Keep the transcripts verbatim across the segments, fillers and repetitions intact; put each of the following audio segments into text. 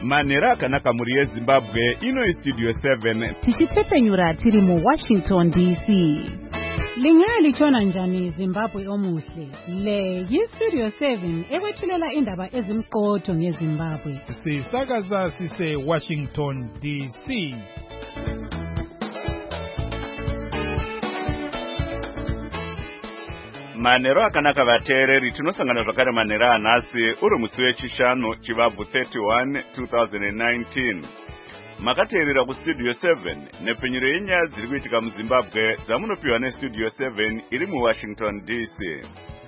Manhero akanaka muri yeZimbabwe, ino iStudio seven. Tichitsepenyura tiri mu Washington D C. Lingali chona njani Zimbabwe omuhle. Le yiStudio seven ekwethulela indaba ezimqotho ngeZimbabwe. Sisakaza sise Washington D C. Manhero akanaka vateereri, tinosangana zvakare manhero anhasi uri musi wechishanu chivabvu thirty-one twenty nineteen. Makateerera kuStudio seven nepfenyuro yenyaya dziri kuitika muZimbabwe dzamunopiwa neStudio seven iri muWashington D C.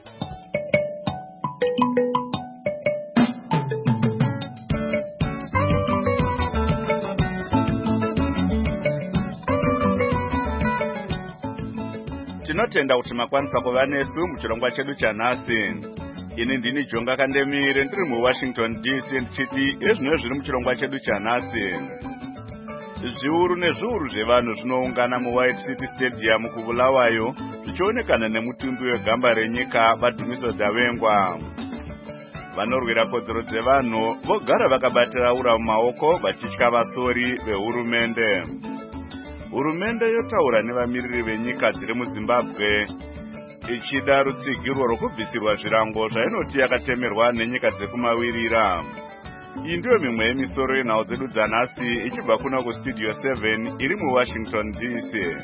Tinotenda kuti makwanisa kuva nesu muchirongwa chedu chanhasi. Ini ndini Jonga Kandemire ndiri muWashington D C ndichiti ezvino zviri muchirongwa chedu chanhasi. Zviuru nezviuru zvevanhu zvinoungana muWhite City Stadium kuBulawayo zvichionekana nemutumbi wegamba renyika vadhumiso Davengwa. Vanorwira kodzero dzevanhu vogara vakabatira ura mumaoko vachitya vasori vehurumende. Hurumende yotaura nevamiririri venyika dziri muZimbabwe ichida rutsigiro rwokubvisirwa zvirango zvainoti yakatemerwa nenyika dzekumawirira. Iyi ndiyo mimwe yemisoro yenhau dzedu dzanhasi ichibva kuna kuStudio seven iri muWashington D C.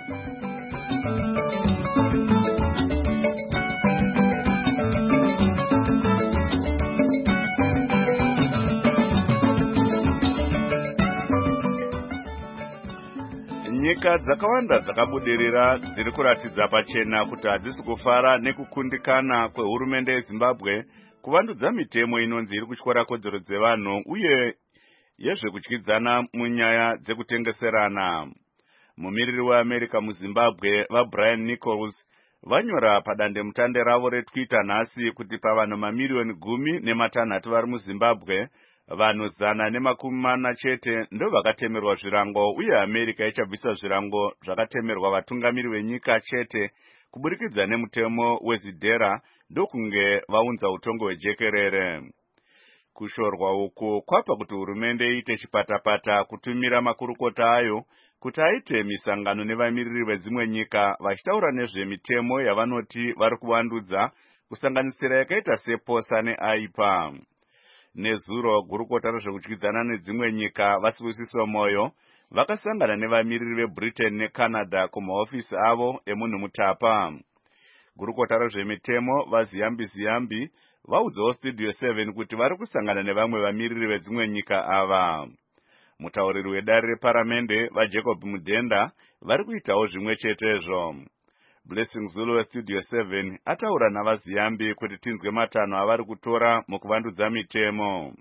Nyika dzakawanda dzakabudirira dziri kuratidza pachena kuti hadzisi kufara nekukundikana kwehurumende yeZimbabwe kuvandudza mitemo inonzi iri kutyora kodzero dzevanhu uye yezvekutyidzana munyaya dzekutengeserana. Mumiriri weAmerica muZimbabwe vaBrian Nichols vanyora padandemutande ravo reTwitter nhasi kuti pavanhu mamiriyoni gumi nematanhatu vari muZimbabwe, vanhu zana nemakumi mana chete ndo vakatemerwa zvirango uye America ichabvisa zvirango zvakatemerwa vatungamiri venyika chete kuburikidza nemutemo wezidhera ndokunge vaunza utongo hwejekerere. Kushorwa uku kwapa kuti hurumende iite chipatapata kutumira makurukota ayo kuti aite misangano nevamiriri vedzimwe nyika vachitaura nezvemitemo yavanoti vari kuvandudza kusanganisira yakaita seposa neaipa. Nezuro gurukota rezvekutyidzana nedzimwe nyika vaSibusiso Moyo vakasangana nevamiriri veBritain neCanada kumahofisi avo emunhu mutapa. Gurukota rezvemitemo vaZiyambi Ziyambi vaudzawo Studio seven kuti vari kusangana nevamwe vamiriri vedzimwe nyika ava. Mutauriri wedare reparamende vaJacob Mudenda vari kuitawo zvimwe chetezvo. Blessing Zulu weStudio seven ataura navaZiyambi kuti tinzwe matanho avari kutora mukuvandudza mitemo.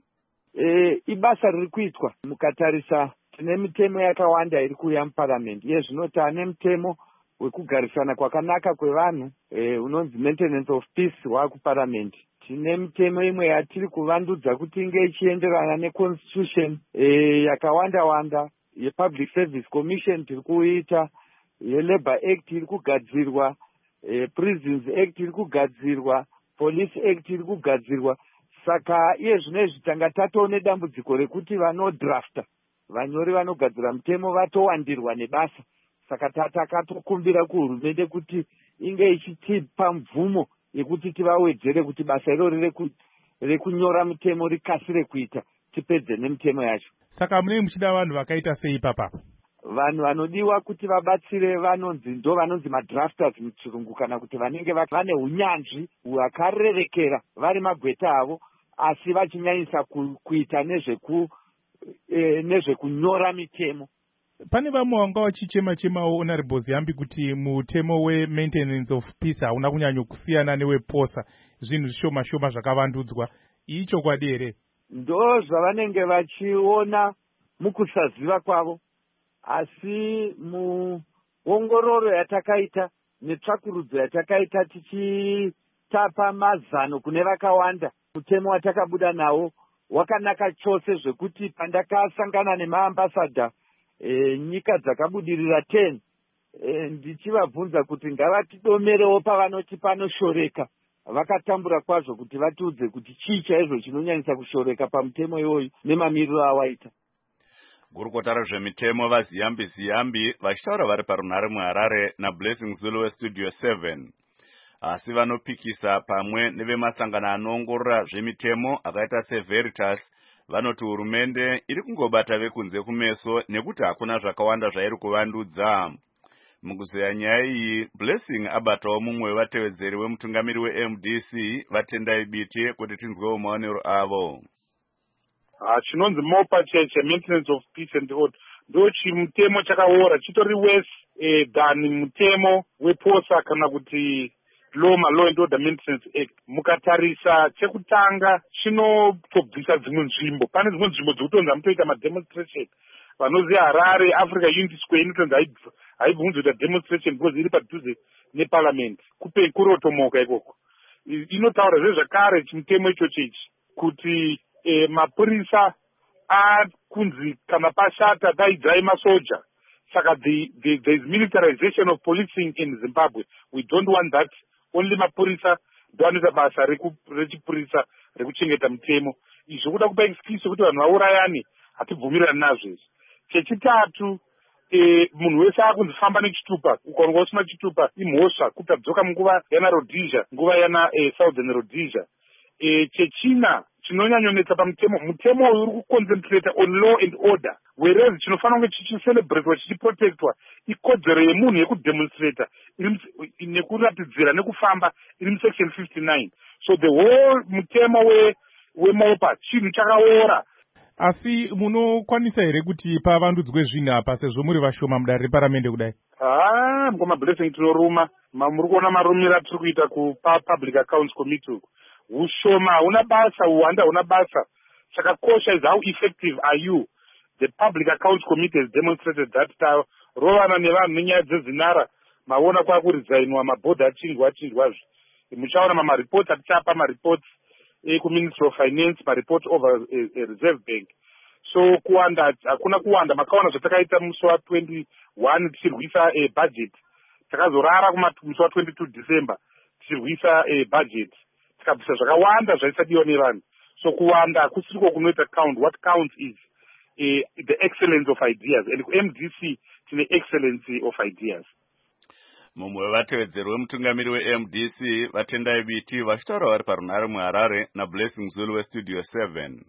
E, ibasa riri kuitwa mukatarisa tine mitemo yakawanda iri kuuya muparamendi yezvinoti ane mutemo wekugarisana kwakanaka kwevanhu e, unonzi maintenance of peace wakuparamendi. Tine mitemo imwe yatiri kuvandudza kuti inge ichienderana neconstitution e, yakawanda wanda yePublic Service Commission tiri kuita, yeLabour Act iri kugadzirwa, e, Prisons Act iri kugadzirwa, Police Act iri kugadzirwa. Saka iye zvinezvi tanga tatoone dambudziko rekuti vanodrafta vanyori vanogadzira mutemo vatowandirwa nebasa. Saka takatokumbira kuhurumende kuti inge ichitipa mvumo yekuti tivawedzere kuti basa iroro rekunyora mutemo rikasire kuita tipedze nemitemo yacho. Saka munenge muchida vanhu vakaita sei papa? Vanhu vanodiwa kuti vabatsire vanonzi ndo vanonzi madrafters muchirungu, kana kuti vanenge vane unyanzvi hwakarerekera vari magweta avo asi vachinyanyisa ku, kuita nezveku e, nezvekunyora mitemo. Pane vamwe vanga vachichema chemawo Honorable Ziyambi kuti mutemo we-maintenance of peace hauna kunyanyo kusiyana neweposa, zvinhu zvishoma shoma zvakavandudzwa. Icho kwadi here? Ndo zvavanenge vachiona mukusaziva kwavo, asi muongororo yatakaita netsvakurudzo yatakaita tichitapa mazano kune vakawanda, mutemo watakabuda nawo wakanaka chose zvekuti pandakasangana nemaambasadha e, nyika dzakabudirira ten e, ndichivabvunza kuti ngavatidomerewo pavanoti panoshoreka vakatambura kwazvo kuti vatiudze kuti chii chaizvo chinonyanyisa kushoreka pamutemo iyoyu nemamiriro awaita. Gurukota rezvemitemo vaZiyambi Ziyambi vachitaura vari parunhare muHarare naBlessing Zulu weStudio seven. Asi vanopikisa pamwe nevemasangano anoongorora zvemitemo akaita seVeritas vanoti hurumende iri kungobata vekunze kumeso nekuti hakuna zvakawanda zvairi kuvandudza. Mukuzeya nyaya iyi, Blessing abatawo mumwe wevatevedzeri wemutungamiri weM D C vatendai biti kuti tinzwewo maonero avo. Chinonzi MOPA cheche, Maintenance of Peace and Order, ndo chimutemo chakaora chitori wese eh, than mutemo weposa kana kuti Loma Law and Order Maintenance Act. Mukatarisa chekutanga chinotobvisa dzimwe nzvimbo. Pane dzimwe nzvimbo dzekutonza mutoita mademonstration. Vanoziva Harare, Africa Unity Square inotonza haibvunzoita demonstration because iri padhuze neparliament. Kupe kurotomoka ikoko. Inotaura zvezvakare chimutemo ichocho ichi kuti eh, mapurisa akunzi kana pashata daidzai masoja. Saka the, the, there is militarization of policing in Zimbabwe. We don't want that. Only mapurisa ndoanoita basa rechipurisa rekuchengeta mutemo. Izvo kuda kupa excuse kuti vanhu vaurayani hatibvumirani nazvo izvi. Chechitatu, eh, munhu wese akunzi famba nechitupa, ukaonga usina chitupa imhosva kuti adzoka munguva yana Rhodesia, nguva yana eh, Southern Rhodesia. Eh, chechina chinonyanyonetsa pamutemo, mutemo uyu uri kuconcentrate on law and order, whereas chinofanira kunge chichiselebratewa chichiprotectwa ikodzero yemunhu yekudemonstrata nekuratidzira nekufamba iri musection fifty-nine. So the whole mutemo we weMOPA chinhu chakaora. Asi munokwanisa here kuti pavandudzwe zvinhu apa sezvo muri vashoma mudare reparamende kudai? Ah, ngoma Blessing tinoruma. Muri kuona marumira tiri kuita kupa Public Accounts Committee. Ushoma una basa, uwanda una basa. Chakakosha is how effective are you? The Public Accounts Committee has demonstrated that style. Rovana nevanhu nenyaya dzezinara maona kwakurizainwa mabhodha achingwa achingwazvo. Muchaona mama-reports atichapa ma-reports ekuMinistry of Finance, ma-report over a, a Reserve Bank. So kuwanda hakuna kuwanda, makaona zvatakaita musi wa twenty-one tichirwisa a budget. Takazorara musi wa twenty-two December tichirwisa a budget. Tikabvisa zvakawanda zvaisadiwa nevanhu. So kuwanda hakusiriko kunoita count. What counts is uh, the excellence of ideas. And M D C tine excellency of ideas. Mumwe wevatevedzeri wemutungamiri weM D C vatendai biti vachitaura vari parunhare muHarare naBlessing Zulu weStudio seven.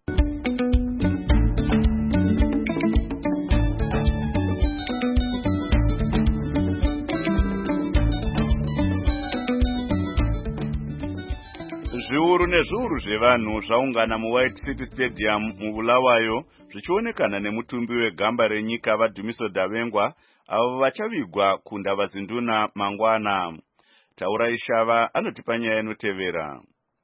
Zviuru nezviuru zvevanhu zvaungana muWhite City Stadium muBulawayo zvichionekana nemutumbi wegamba renyika vaDumiso Davengwa avo vachavigwa kundava zinduna mangwana. Taura Ishava anotipa nyaya inotevera.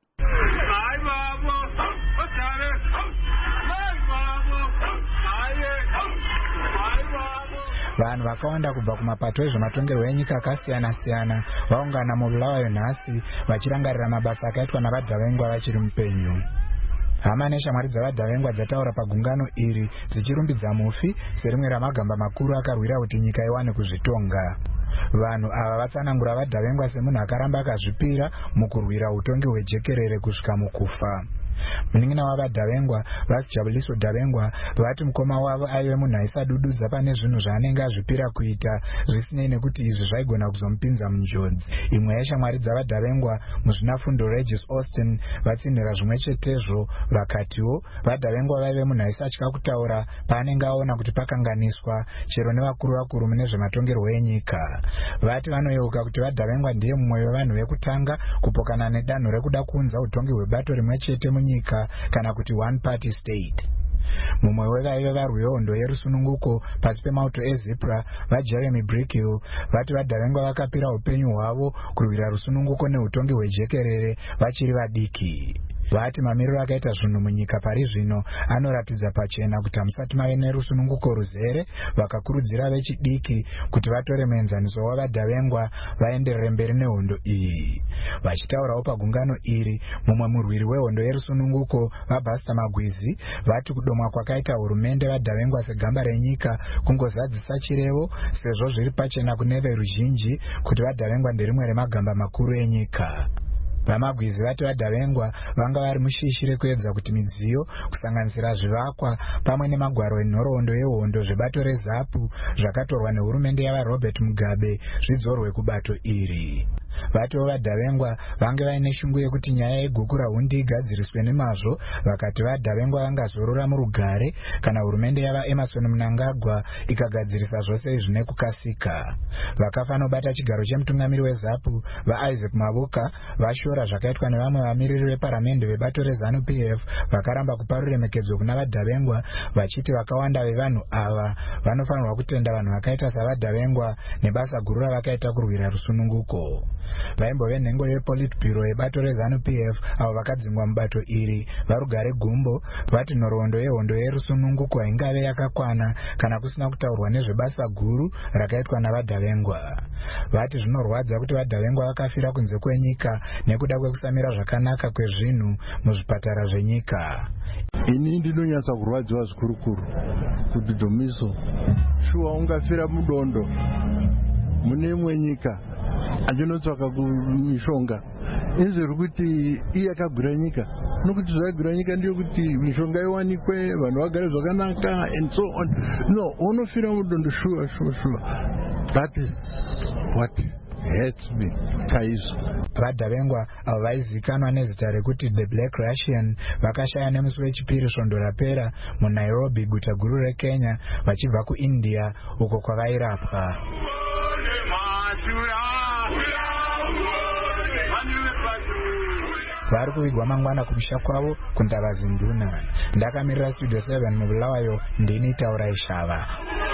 Vanhu vakawanda kubva kumapato ezvematongerwo enyika akasiyana-siyana vaungana muBulawayo nhasi vachirangarira mabasa akaitwa navaDhavengwa vachiri mupenyu. Hama neshamwari dzavaDhavengwa dzataura pagungano iri dzichirumbidza mufi serimwe ramagamba makuru akarwira kuti nyika iwane kuzvitonga. Vanhu ava vatsanangura vaDhavengwa semunhu akaramba akazvipira mukurwira utongi hwejekerere kusvika mukufa. Munin'ina wavaDhavengwa vaSijabuliso Davengwa vati mukoma wavo aive munhu aisadududza pane zvinhu zvaanenge azvipira kuita zvisinei nekuti izvi zvaigona kuzomupinza munjodzi. Imwe yeshamwari dzavaDhavengwa muzvinafundo Regis Austin vatsinhira zvimwe chetezvo vakatiwo vaDhavengwa vaive munhu aisatya kutaura paanenge aona kuti pakanganiswa chero nevakuru vakuru mune zvematongerwo enyika. Vati vanoyeuka kuti vaDhavengwa ndiye mumwe wevanhu vekutanga kupokana nedanho rekuda kuunza utongi hwebato rimwe chete munyika kana kuti one party state. Mumwe wevaive varwi vehondo yerusununguko pasi pemauto eZipra vaJeremy Brickhill vati vaDhavengwa vakapira upenyu hwavo kurwira rusununguko neutongi hwejekerere vachiri vadiki. Vati mamiriro akaita zvinhu munyika pari zvino anoratidza pachena kuti hamusati mave nerusununguko ruzere, vakakurudzira vechidiki kuti vatore muenzaniso wavaDhavengwa vaenderere mberi nehondo iyi. Vachitaurawo pagungano iri, mumwe murwiri wehondo yerusununguko vaBasta Magwizi vati kudomwa kwakaita hurumende vaDhavengwa segamba renyika kungozadzisa chirevo sezvo zviri pachena kune veruzhinji kuti vaDhavengwa nderimwe remagamba makuru enyika. Vamagwizi vati vaDhavengwa vanga vari mushishi rekuedza kuti midziyo kusanganisira zvivakwa pamwe nemagwaro enhoroondo yehondo zvebato reZAPU zvakatorwa nehurumende yavaRobert Mugabe zvidzorwe kubato iri. Vatiwo vaDhavengwa vange vaine shungu yekuti nyaya yeguku rahundi igadziriswe nemazvo, vakati vaDhavengwa vangazorora murugare kana hurumende yava Emerson Mnangagwa ikagadzirisa zvose izvi nekukasika. Vakafanobata chigaro chemutungamiri weZAPU vaIsaac Mabuka vashora zvakaitwa nevamwe vamiriri veparamende vebato reZANU P F vakaramba kupa ruremekedzo kuna vaDhavengwa vachiti vakawanda vevanhu ava vanofanirwa kutenda vanhu vakaita savaDhavengwa nebasa guru ravakaita kurwira rusununguko. Vaimbove nhengo yePolitburo yebato reZANU P F avo vakadzingwa mubato iri varugare gumbo vati nhoroondo yehondo yerusununguko haingave yakakwana kana kusina kutaurwa nezvebasa guru rakaitwa navaDhavengwa. Vati zvinorwadza kuti vaDhavengwa vakafira kunze kwenyika nekuda kwekusamira zvakanaka kwezvinhu muzvipatara zvenyika. Ini ndinonyatsa kurwadziwa zvikurukuru kuti Dhomiso shuwa ungafira mudondo mune imwe nyika achinotsvaka kumishonga izviri kuti iye akagura nyika nokuti zvagura nyika ndiyo kuti mishonga iwanikwe vanhu vagare zvakanaka and so on. No, unofira mudondo shuwa shuwa shuwa. That is what hurts me chaizvo. VaDhavengwa avo vaizikanwa nezita rekuti The Black Russian vakashaya nemusi wechipiri svondo rapera muNairobi, guta guru reKenya, vachibva kuIndia uko kwavairapwa. Vari kuvigwa mangwana kumusha kwavo kuNdavazi Nduna. Ndakamirira Studio seven mubulawayo ndini Taurai Shava.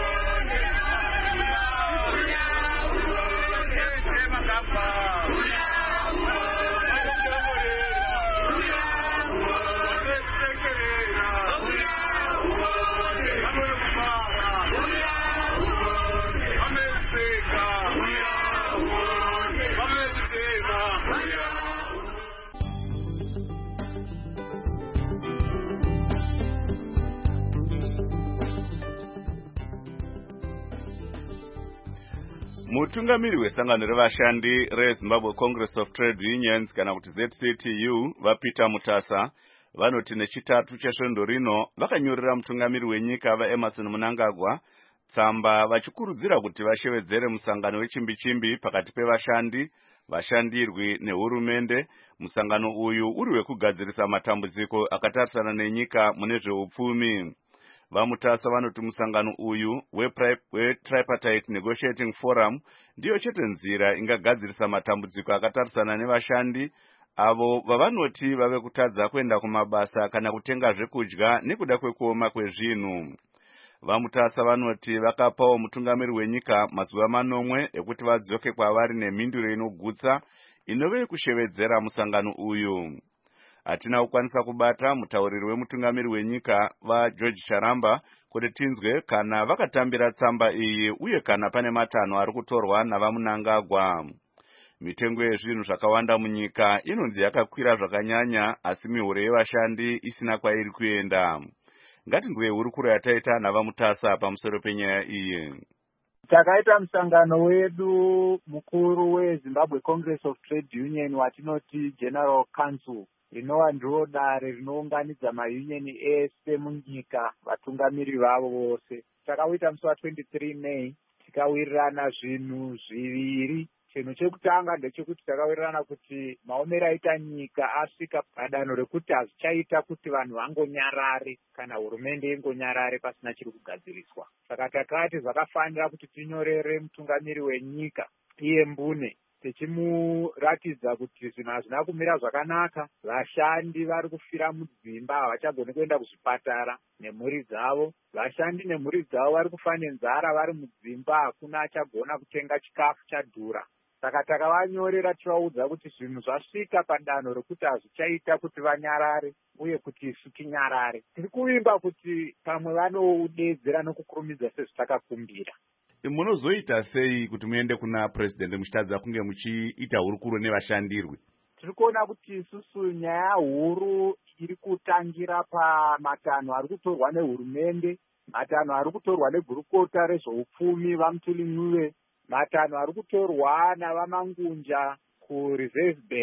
Mutungamiri wesangano revashandi reZimbabwe Congress of Trade Unions kana kuti Z C T U vaPeter Mutasa vanoti nechitatu chesvondo rino vakanyorera mutungamiri wenyika vaEmerson Mnangagwa tsamba vachikurudzira kuti vashevedzere musangano wechimbi-chimbi pakati pevashandi, vashandirwi nehurumende. Musangano uyu uri wekugadzirisa matambudziko akatarisana nenyika mune zveupfumi. VaMutasa vanoti musangano uyu weTripartite Negotiating Forum ndiyo chete nzira ingagadzirisa matambudziko akatarisana nevashandi avo vavanoti vave kutadza kuenda kumabasa kana kutenga zvekudya nekuda kwekuoma kwezvinhu. VaMutasa vanoti vakapawo mutungamiri wenyika mazuva manomwe ekuti vadzoke kwavari nemhinduro inogutsa inove kushevedzera musangano uyu. Hatina kukwanisa kubata mutauriri wemutungamiri wenyika vaGeorge Charamba kuti tinzwe kana vakatambira tsamba iyi uye kana pane matanho ari kutorwa navaMnangagwa. Mitengo yezvinhu zvakawanda munyika inonzi yakakwira zvakanyanya asi mihuro yevashandi isina kwairi kuenda. Ngatinzwe hurukuro yataita navaMutasa pamusoro penyaya iyi. Takaita musangano wedu mukuru weZimbabwe Congress of Trade Union watinoti General Council, rinova ndiro dare rinounganidza maunioni ese munyika vatungamiri vavo vose. Takauita musi wa23 May tikawirirana zvinhu zviviri. Chinhu chekutanga ndechekuti takawirirana kuti maomero aita nyika asvika padanho rekuti hazvichaita kuti vanhu vangonyarare kana hurumende ingonyarare pasina chiri kugadziriswa. Saka takati zvakafanira kuti tinyorere mutungamiri wenyika iye mbune tichimuratidza kuti zvinhu hazvina kumira zvakanaka. Vashandi vari kufira mudzimba, havachagoni kuenda kuzvipatara nemhuri dzavo. Vashandi nemhuri dzavo vari kufa nenzara vari mudzimba, hakuna achagona kutenga chikafu chadhura. Saka takavanyorera tivaudza kuti zvinhu zvasvika padanho rekuti hazvichaita kuti vanyarare uye kuti isu tinyarare. Tiri kuvimba kuti pamwe vanoudedzera nokukurumidza sezvitakakumbira. Munozoita sei kuti muende kuna president muchitadza kunge muchiita hurukuro nevashandirwi? Tiri kuona kuti isusu nyaya huru iri kutangira pamatanho ari kutorwa nehurumende, matanho ari kutorwa negurukota rezveupfumi vaMutuli, matanho ari kutorwa navaMangunja kuReserve Bank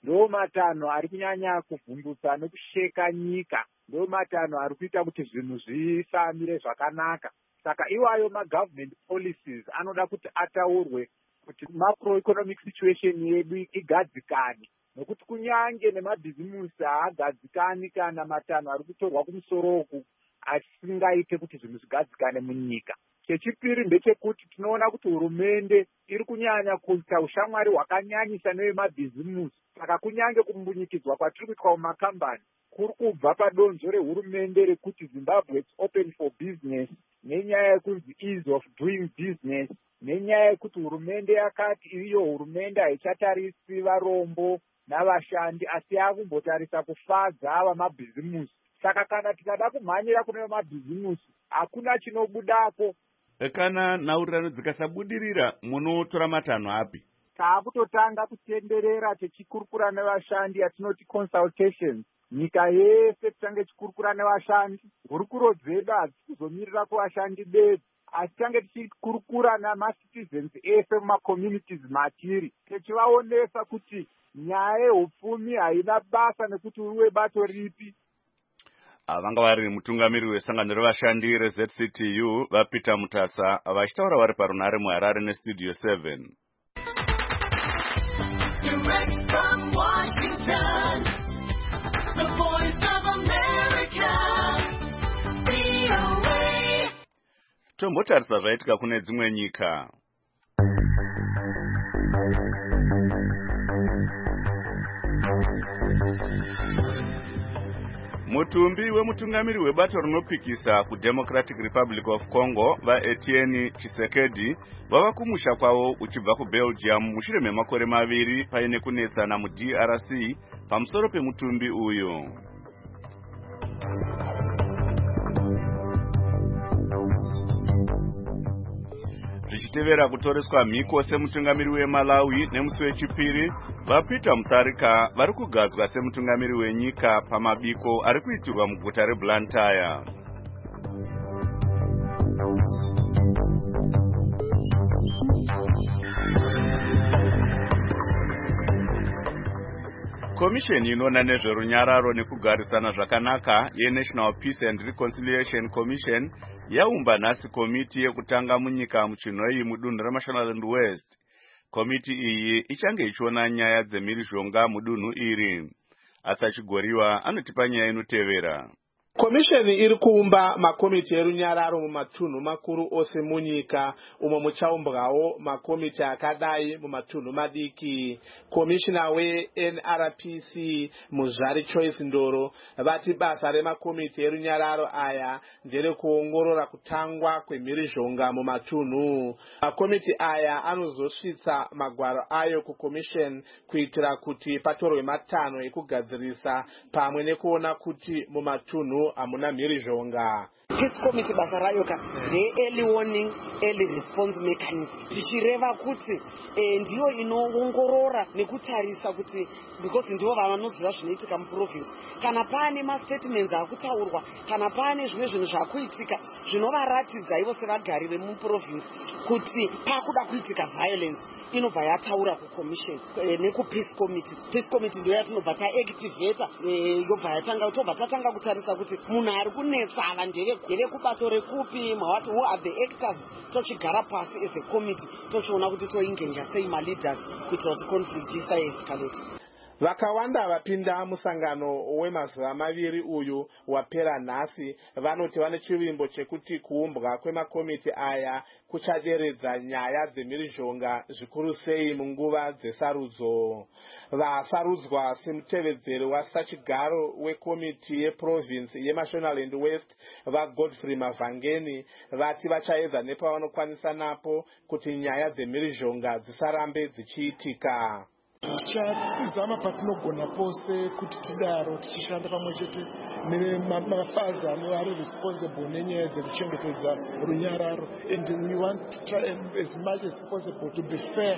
ndo matanho ari kunyanya kuvhundutsa nekusheka nyika, ndo matanho ari kuita kuti zvinhu zvifamire zvakanaka. Saka iwayo magovernment policies anoda kuti ataurwe kuti macroeconomic situation yedu igadzikane, nokuti kunyange nemabhizimusi haagadzikani kana matanho ari kutorwa kumusoro uku asingaite kuti zvinhu zvigadzikane munyika. Chechipiri ndechekuti tinoona kuti hurumende iri kunyanya kuita ushamwari hwakanyanyisa nevemabhizimusi. Saka kunyange kumbunyikidzwa kwatiri kuitwa mumakambani kuri kubva padonzvo rehurumende rekuti Zimbabwe is open for business, nenyaya yekunzi ease of doing business, nenyaya yekuti hurumende yakati iyo hurumende haichatarisi varombo navashandi asi yakumbotarisa kufadza ava mabhizimusi. Saka kana tikada kumhanyira kune mabhizimusi hakuna chinobudapo. Kana nhaurirano dzikasabudirira munotora matanho api? Taakutotanga kutenderera tichikurukura nevashandi atinoti consultations. Nyika yese titange tichikurukura nevashandi. Hurukuro dzedu hadzisi kuzomirira kuvashandi bedzi, asi tange tichikurukura namacitizens ese mumacommunities matiri, tichivaonesa kuti nyaya yehupfumi haina basa nekuti uri webato ripi. Vanga vari mutungamiri wesangano revashandi reZ C T U vaPeter Mutasa vachitaura vari parunare muHarare nestudio seven. Direct from Washington, the voice of America, V O A. Tombotarisa zvaitika kune dzimwe nyika. Mutumbi wemutungamiri webato rinopikisa kuDemocratic Republic of Congo vaEtienne Tshisekedi vava kumusha kwavo uchibva kuBelgium mushure memakore maviri paine kunetsana muD R C pamusoro pemutumbi uyu. Zvichitevera kutoreswa mhiko semutungamiri weMalawi nemusi wechipiri, vaPeter Mutharika vari kugadzwa semutungamiri wenyika pamabiko ari kuitirwa muguta reBlantyre. Komisheni inoona nezverunyararo nekugarisana zvakanaka yeNational Peace and Reconciliation Commission yaumba nhasi komiti yekutanga munyika muchinhoi mudunhu reMashonaland West. Komiti iyi ichange ichiona nyaya dzemhirizhonga mudunhu iri. Asachigoriwa anotipa nyaya inotevera. Komisheni iri kuumba makomiti erunyararo mumatunhu makuru ose munyika, umwe muchaumbwawo makomiti akadai mumatunhu madiki. Komishina weN R P C Muzvari Choice Ndoro vati basa remakomiti erunyararo aya ndere kuongorora kutangwa kwemhirizhonga mumatunhu. Makomiti aya anozosvitsa magwaro ayo kukomisheni kuitira kuti patorwe matanho ekugadzirisa pamwe nekuona kuti mumatunhu amuna mhirizhonga. Peace Committee basa rayo ka de early warning early response mechanism, tichireva kuti e, ndiyo inoongorora nekutarisa kuti because ndivo vanoziva zvinoitika muprovince. Kana pane mastatements akutaurwa, kana pane zvimwe zvinhu zvakuitika zvinovaratidza ivo sevagari vemuprovince kuti pakuda kuitika violence, inobva yataura kucommission e, nekupeace committee. Peace committee ndiyo yatinobva taactivata e, yobva yatanga tobva tatanga kutarisa kuti munhu ari kunetsa ava ndeve ndeve kubato rekupi, mawati who are the actors, tochigara pasi as a committee tochiona kuti toingenja sei maleaders kuitira kuti conflict isa escalate. Vakawanda vapinda musangano wemazuva maviri uyu wapera nhasi vanoti vane chivimbo chekuti kuumbwa kwemakomiti aya kuchaderedza nyaya dzemhirizhonga zvikuru sei munguva dzesarudzo. Vasarudzwa semutevedzeri wasachigaro wekomiti yeprovince yeMashonaland West vaGodfrey Mavhangeni vati vachaedza nepavanokwanisa napo kuti nyaya dzemhirizhonga dzisarambe dzichiitika. Tichazama patinogona pose kuti tidaro tichishanda pamwe chete nemafazi ari responsible nenyaya dzekuchengetedza runyararo, and we want to try as much as possible to be fair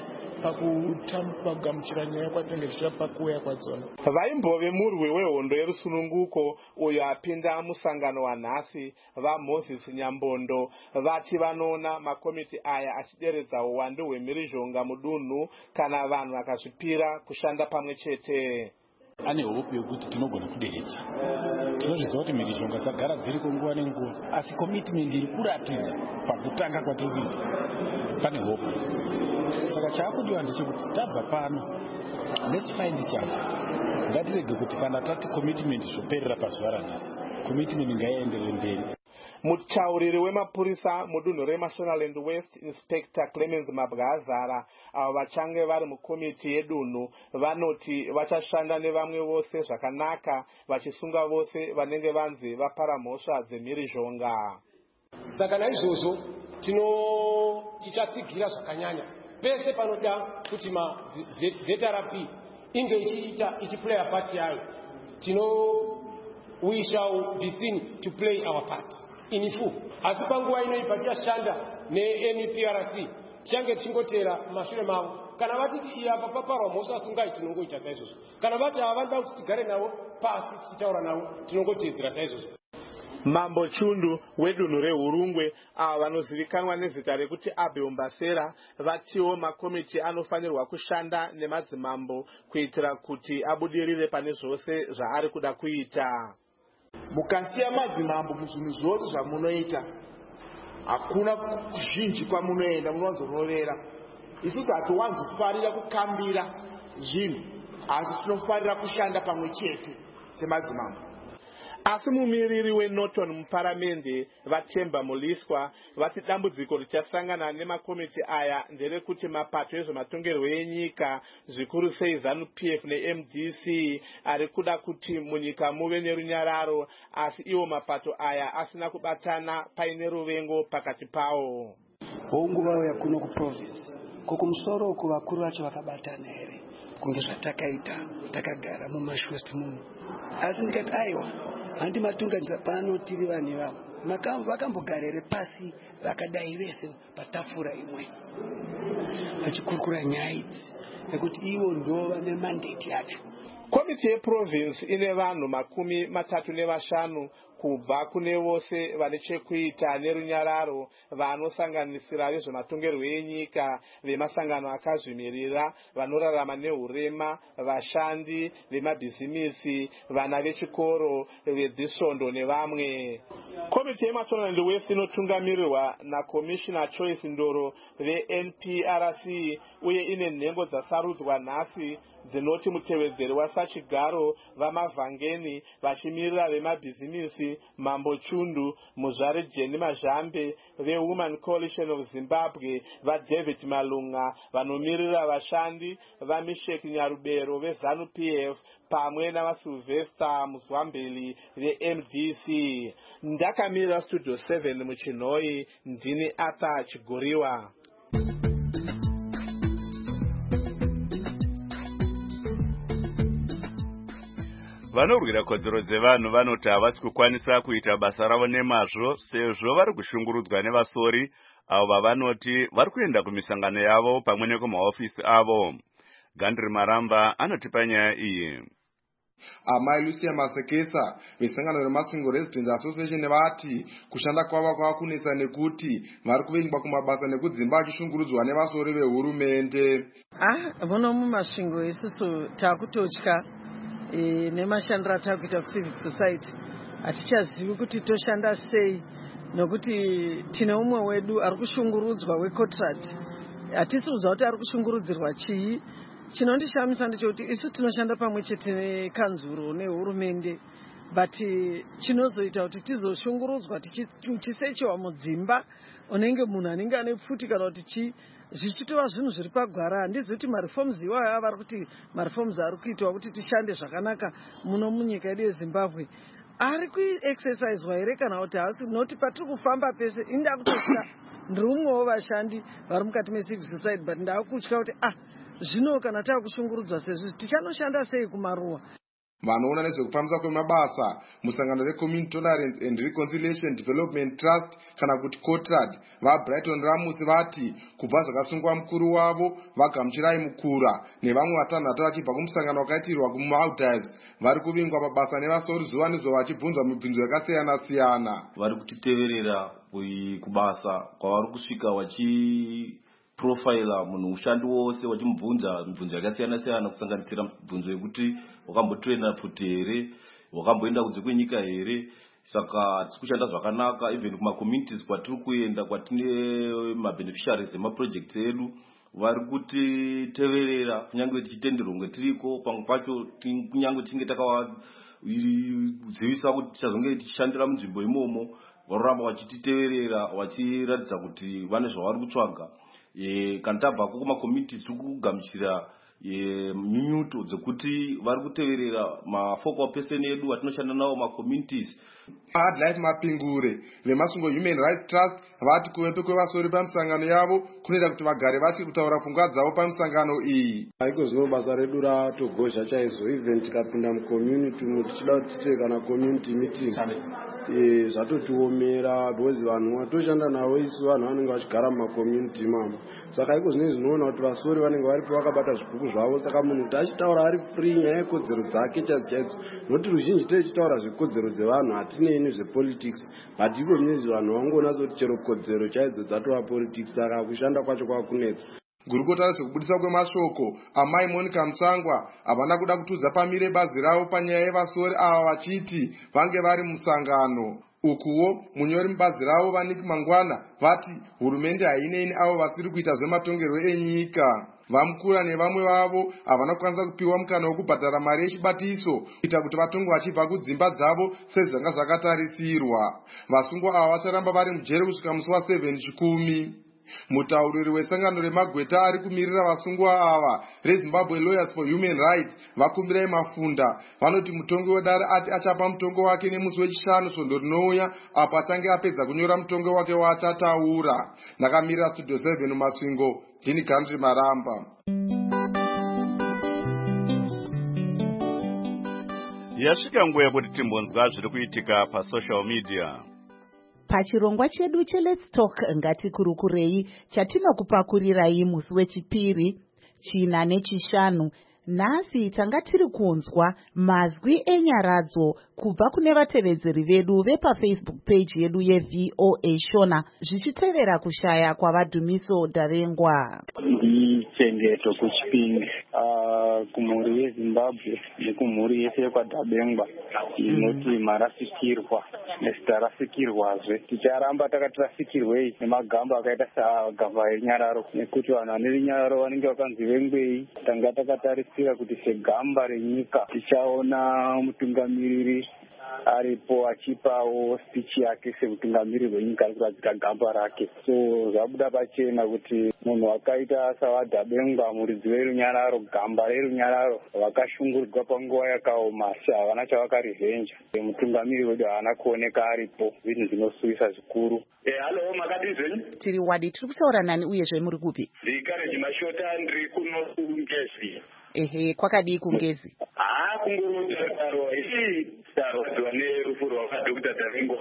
pakugamuchira nyaya kwatinenge tichapa kuuya kwadzona. Vaimbove murwi wehondo yerusununguko uyo apinda musangano wanhasi vaMoses Nyambondo vati vanoona makomiti aya achideredza uwandu hwemhirizhonga mudunhu kana vanhu vakazvipira vanomirira kushanda pamwe chete. Ane hope yekuti tinogona kuderedza. Tinozviziva kuti mhirizhonga dzagara dziriko nguva nenguva, asi commitment iri kuratidza pakutanga kwatiri kuita pane hope. Saka chaakudiwa ndechekuti tabva pano, let's find each other. Ngatirege kuti kana tati commitment zvoperera pazuva ranhasi, commitment ngaienderere mberi. Mutauriri wemapurisa mudunhu reMashonaland West, Inspector Clemens Mabwazara, avo vachange vari mukomiti yedunhu vanoti vachashanda nevamwe vose zvakanaka, vachisunga vose vanenge vanzi vapara mhosva dzemhirizhonga. Saka naizvozvo tino tichatsigira zvakanyanya pese panoda kuti ma Z R P inge ichiita ichiplaya part yayo. Tino we shall be seen to play our part in full. Asi panguva inoipa tichashanda ne-N P R C change tichingotera mashure mavo. Kana vatiti iyi apa paparwa mhosva sungai tinongoita saizvozvo. Kana vati havanoda kuti tigare navo pasi tichitaura navo tinongoteedzera saizvozvo. Mambo Chundu wedunhu reHurungwe, ava vanozivikanwa nezita rekuti Abel Mbasera, vatiwo makomiti anofanirwa kushanda nemadzimambo kuitira kuti abudirire pane zvose zvaari kuda kuita. Mukasiya madzimambo muzvinhu zvose zvamunoita, hakuna kuzhinji kwamunoenda munozorovera. Isusu hatiwanzofarira kukambira zvinhu, asi tinofarira kushanda pamwe chete semadzimambo. Asi mumiriri weNorton muparamende Vatemba Muliswa vati dambudziko richasangana nemakomiti aya nderekuti mapato ezvematongerwo enyika zvikuru sei ZANU P F neM D C ari kuda kuti munyika muve nerunyararo, asi iwo mapato aya asina kubatana paine ruvengo pakati pawo. Nguva yakuno kuprovince kukumusoro uku vakuru vacho vakabatana here kunge zvatakaita takagara mumashwest muno, asi ndikati aiwa handi matunganidza pano tiri vanhu vavo vakambogarere pasi vakadai vese patafura imwe vachikurukura nyaya idzi nekuti ivo ndo vane mandate yacho. Komiti yeprovince ine vanhu makumi matatu nevashanu kubva kune vose vane chekuita nerunyararo, vanosanganisira vezvematongerwo enyika, vemasangano akazvimirira, vanorarama nehurema, vashandi vemabhizimisi, vana vechikoro, vedhisvondo nevamwe. Komiti yeMashonaland West inotungamirirwa naCommissioner Choice Ndoro veN P R C uye ine nhengo dzasarudzwa nhasi dzinoti mutevedzeri wasachigaro vaMavhangeni vachimirira vemabhizimisi Mambo Chundu, Muzvare Jeni Mazhambe veWomen Coalition of Zimbabwe, vaDavid Malunga vanomiririra vashandi, vaMishek Nyarubero veZANU P F pamwe navaSylvester Muzwambeli veM D C. Ndakamirira Studio seven muChinoi, ndini Arthur Chigoriwa. Vanorwira kodzero dzevanhu vanoti havasi kukwanisa kuita basa ravo nemazvo sezvo vari kushungurudzwa nevasori avo vavanoti vari kuenda kumisangano yavo pamwe nekumahofisi avo. Gandri Maramba anotipa nyaya iyi. Amai Lucia Masekesa vesangano reMasingo Residents Association vati kushanda kwavo kwavakunetsa nekuti vari kuvengwa kumabasa nekudzimba achishungurudzwa nevasori vehurumende. Ah, muno mumasvingo isusu takutotya e, nemashandiro atakuita kucivic society hatichazivi kuti toshanda sei nokuti tine umwe wedu ari kushungurudzwa wecontract. Hatisi kuziva kuti ari kushungurudzirwa chii. Chinondishamisa ndechekuti isu tinoshanda pamwe chete nekanzuro nehurumende, but chinozoita kuti tizoshungurudzwa tichisechiwa mudzimba unenge munhu anenge ane pfuti kana kuti chi zvichitova zvinhu zviri pagwara. Handizi kuti mareforms iwayo ava vari kuti mareforms ari kuitwa kuti tishande zvakanaka muno munyika yedu yeZimbabwe ari kuexerciswa here kana kuti haasi, noti patiri kufamba pese inda kutosvika ndiri umwewo vashandi vari mukati mecivic society, but ndakutya kuti ah zvino kana takushungurudzwa sezvizvi tichanoshanda sei kumaruwa. Vanoona nezvekufambiswa kwemabasa musangano reCommunity Tolerance and Reconciliation Development Trust kana kuti COTRAD vaBrighton Ramusi vati kubva zvakasungwa mukuru wavo vaGamuchirai Mukura nevamwe vatanhatu vachibva kumusangano wakaitirwa kuMaldives vari kuvingwa pabasa nevasori zuva nezuva vachibvunzwa mibvunzo yakasiyana siyana. Vari kutiteverera kubasa kwavari kusvika vachi profile munhu ushandi wose wachimubvunza mibvunzo yakasiyana siyana kusanganisira mibvunzo yekuti wakambotraina futi here, wakamboenda kunze kwenyika here. Saka tiri kushanda zvakanaka even kuma communities kwatiri kuenda kwatine mabeneficiaries emaprojects edu vari kutiteverera kunyange tichitenderwa ngetiriko. Pamwe pacho kunyange tinge takavazivisa kuti tichazonge tichishandira munzvimbo imomo, varoramba vachititeverera vachiratidza kuti vane zvavari kutsvaga. Kana tabvako kumacommunities tiri kugamuchira nyunyuto dzekuti vari kuteverera mafocal person edu atinoshanda nawo macommunities. Hardlife Mapingure veMasungo Human Rights Trust vati kuvepe kwevasori pamusangano yavo kunoita kuti vagare vachiri kutaura pfungwa dzavo pamusangano iyi. Haiko zvino basa redu ratogozha chaizvo, even tikapinda mucommunity umu tichida kuti tiite kana community meeting e zvatotiomera because vanhu vatoshanda navo isu vanhu vanenge vachigara mumacommunity mamo. Saka haiko zvino zvinoona kuti vasori vanenge varipo vakabata zvibhuku zvavo, saka munhu kuti achitaura ari free nyaya yekodzero dzake chaidzo chaidzo, nokuti ruzhinji tichitaura zvekodzero dzevanhu hatinei zvepolitics, but iko zvinezvi vanhu vangoona kuti chero kodzero chaidzo dzatova politics, saka kushanda kwacho kwakunetsa. Gurukota rezvekubudiswa kwemashoko amai Monica Mutsangwa havana kuda kutudza pamire bazi ravo panyaya yevasori ava vachiti vange vari musangano. Ukuwo munyori mubazi ravo Vaniki Mangwana vati hurumende hainei avo vasiri kuita zvematongerwo enyika. Vamukura nevamwe vavo havana kukwanisa kupiwa mukana wokubhadhara mari yechibatiso kuita kuti vatongwe vachibva kudzimba dzavo sezvanga zvakatarisirwa. Vasungwa ava vacharamba vari mujere kusvika musi wa seven Chikumi. Mutauriri wesangano remagweta ari kumirira vasungwa ava reZimbabwe Lawyers for Human Rights vakumbirai Mafunda vanoti mutongi wedare ati achapa mutongo wake nemusi wechishanu svondo rinouya apo achange apedza kunyora mutongo wake waachataura. Ndakamirira Studio seven Masvingo, ndini Gandri Maramba. Yasvika nguva yekuti timbonzwa zviri kuitika pasocial media. Pachirongwa chedu cheLet's Talk ngatikurukurei chatinokupakurirai musi wechipiri, china nechishanu. Nhasi tanga tiri kunzwa mazwi enyaradzo kubva kune vatevedzeri vedu vepafacebook page yedu yeV O A Shona zvichitevera kushaya kwavadhumiso Davengwa. Chengeto kuchipinge uh, kumhuri yeZimbabwe nekumhuri yese yekwaDabengwa inoti mm. marasikirwa nesitarasikirwazve ticharamba takati rasikirwei nemagamba akaita sagamba renyararo, nekuti vanhu vane runyararo vanenge vakanzi vengwei. Tanga takatarisira kuti segamba renyika tichaona mutungamiriri aripo achipawo speech yake semutungamiriri wenyika ari kuradzika gamba rake. So zvabuda pachena kuti munhu wakaita sawaDabengwa muridzi werunyararo, gamba rerunyararo, vakashungurudzwa panguva yakaoma asi havana chavakarivenja. Mutungamiriri wedu haana kuoneka aripo, zvinhu zvinosuvisa zvikuru. Eh, halo, makati zvenyu? Tiri wadi, tiri kutaura nani uyezve muri kupi? Ndikareji Mashota, ndiri kuno kuNgezi. Ehe, kwakadii kuNgezi? Ah, kungurudaro ii tarwadziwa nerufu rwakadhokita Davengwa.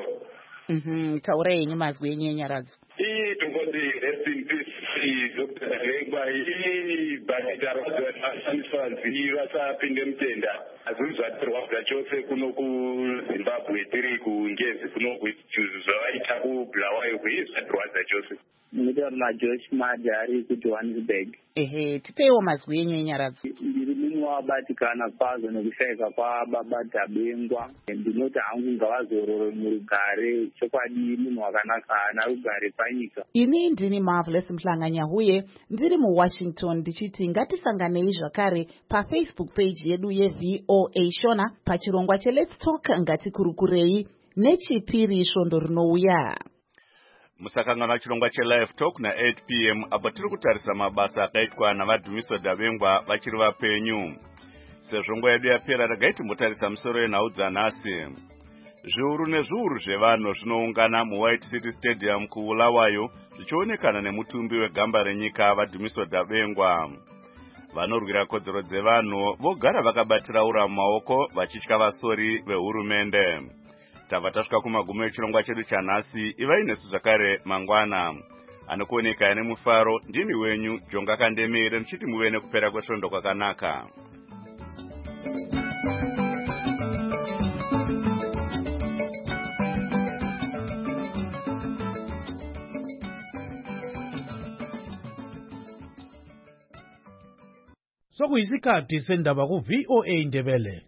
Mhm, taura yenyu mazwi enyu enyaradzo. Ii tongoti rest in peace Doctor Davengwa. Ii bani tarwadziwa nevashandiswa vasapinde mutenda. Azviri zvatirwadza chose kuno kuZimbabwe tiri kuNgezi kuno zvavaita kuBulawayo kuii zvatirwadza chose. Ndinotaura naJosh Madha ari kuJohannesburg. Ehe, tipeiwo mazwi enyu enyaradzo. Ndiri mumwe wabatikana kwazvo nekushayika kwababa Dabengwa. Ndinoti hangu ngavazorore murugare, chokwadi munhu wakanaka ana rugare panyika. Ini ndini Marvelous Mhlanganyahuye, ndiri muWashington ndichiti ngatisanganei zvakare pafacebook page yedu yeV O A Shona pachirongwa cheLet's Talk ngatikurukurei nechipiri svondo rinouya. Musakangana chirongwa cheLive Talk na eight p m apo tiri kutarisa mabasa akaitwa navadhumiso Davengwa vachiri vapenyu. Sezvo nguva yedu yapera regai timbotarisa musoro yenhau dzanhasi. Zviuru nezviuru zvevanhu zvinoungana muWhite City Stadium kuBulawayo zvichionekana nemutumbi wegamba renyika vadhumiso Davengwa. Vanorwira kodzero dzevanhu vogara vakabatira ura mumaoko vachitya vasori vehurumende. Tava tasvika kumagumo echirongwa chedu chanhasi. Ivai nesu zvakare mangwana. Anokuoneka nemufaro ndini wenyu Jonga Kandemire ndichiti muve nekupera kwesvondo kwakanaka. sokuyisikhathi sendaba ku V O A Ndebele.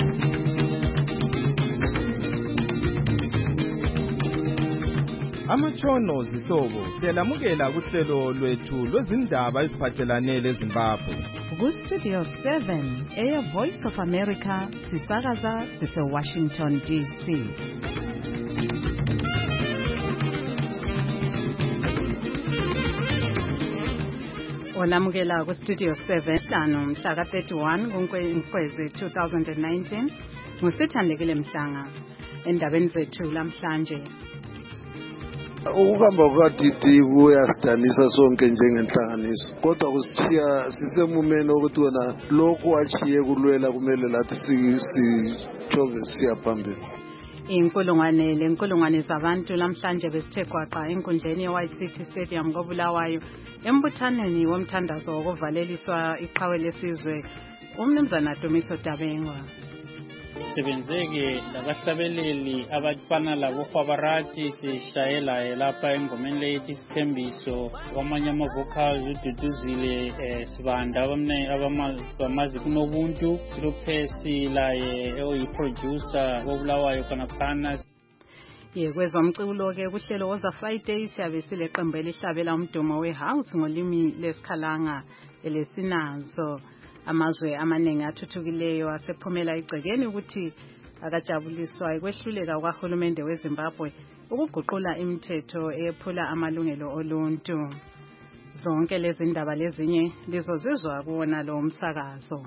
Amatshono zihlobo siyalamukela kuhlelo lwethu lwezindaba eziphathelane leZimbabwe. Ku-Studio seven, Air Voice of America, sisakaza sise-Washington D C. Olamukela ku-Studio seven, hlanu mhla ka thirty-one kuNkwezi two thousand nineteen, ngusithandekile Mhlanga. Endabeni zethu lamhlanje. Ukuhamba kukadidi kuyasidanisa sonke njengenhlanganiso, kodwa kusithiya sisemumeni ukuthi wena lokhu achiye kulwela kumele lathi sijove siya phambili. Inkulungwane lenkulungwane zabantu lamhlanje besithe gwaqa enkundleni ye-White City Stadium koBulawayo embuthaneni womthandazo wokuvaleliswa iqhawe lesizwe uMnumzana Dumiso Dabengwa. Sibenzeke labahlabeleli abafana labo Khwabarati sishayela lapha engomeni lethi Sithembiso kwamanye ama vocals ududuzile sibanda abamne abamazi kunobuntu silophesi laye oyi producer koBulawayo kana phana. Ye kwezomculo ke kuhlelo woza Friday siyabe sile qembu elihlabela umdumo wehouse ngolimi lesikhalanga elesinazo. Amazwe amaningi athuthukileyo asephumela igcekeni ukuthi akajabuliswa ikwehluleka kwahulumende weZimbabwe ukuguqula imithetho ephula amalungelo oluntu. Zonke lezi ndaba lezinye lizozizwa kuwona lo umsakazo.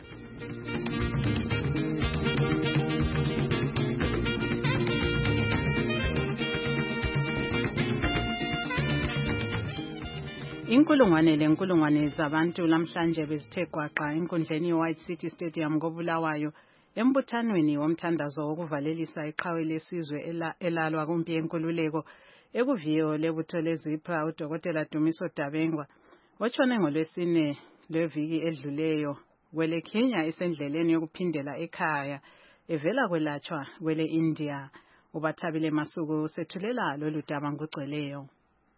Inkulungwane lenkulungwane zabantu lamhlanje bezithe gwaqa enkundleni ye-White City Stadium koBulawayo embuthanweni womthandazo wokuvalelisa iqhawe lesizwe elalwa kumpi yenkululeko ekuviyo lebutho leZIPRA uDokotela Dumiso Dabengwa otshone ngolwesine lweviki edluleyo kwele Kenya esendleleni yokuphindela ekhaya evela kwelatshwa kwele India. Ubathabile Masuku sethulela lolu daba ngugcweleyo.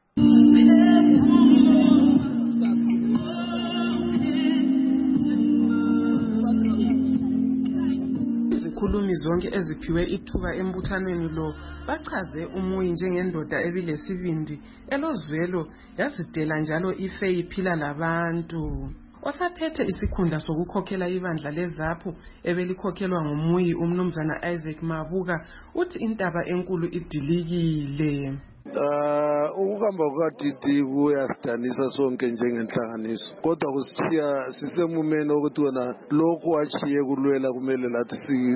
Izikhulumi zonke eziphiwe ithuba embuthanweni lo bachaze umuyi njengendoda ebilesibindi elozwelo yazidela njalo ife iphila labantu. Osaphethe isikhundla sokukhokhela ibandla leZAPHU ebelikhokhelwa ngumuyi uMnumzana Isaac Mabuka uthi intaba enkulu idilikile. Uh, ukuhamba kukadidi kuyasidanisa sonke njengenhlanganiso, kodwa kusithiya sisemumeni ukuthi wena lokhu achiye kulwela kumele lathi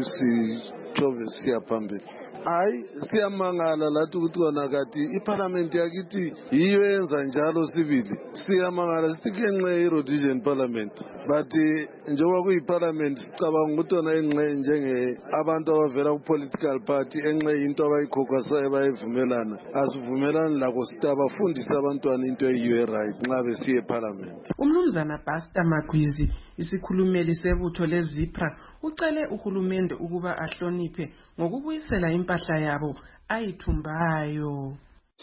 sijove siya phambili. Hayi siyamangala lathi ukuthi wona kati iparlament yakithi yiyo yenza njalo sibili. Siyamangala sithi kenxe i-Rhodesian parliament, but njengoba kuyiparlament sicabanga ukuthi wona enxe njenge abantu abavela ku-political party enxe into abayikhokhasayo bayivumelana. Asivumelani lako sitabafundisa abantwana into eyiyo right nxa besiye eparlament. Umnumzana Buster Magwizi isikhulumeli sebutho leZIPRA ucele uhulumende ukuba ahloniphe ngokubuyisela impahla yabo ayithumbayo.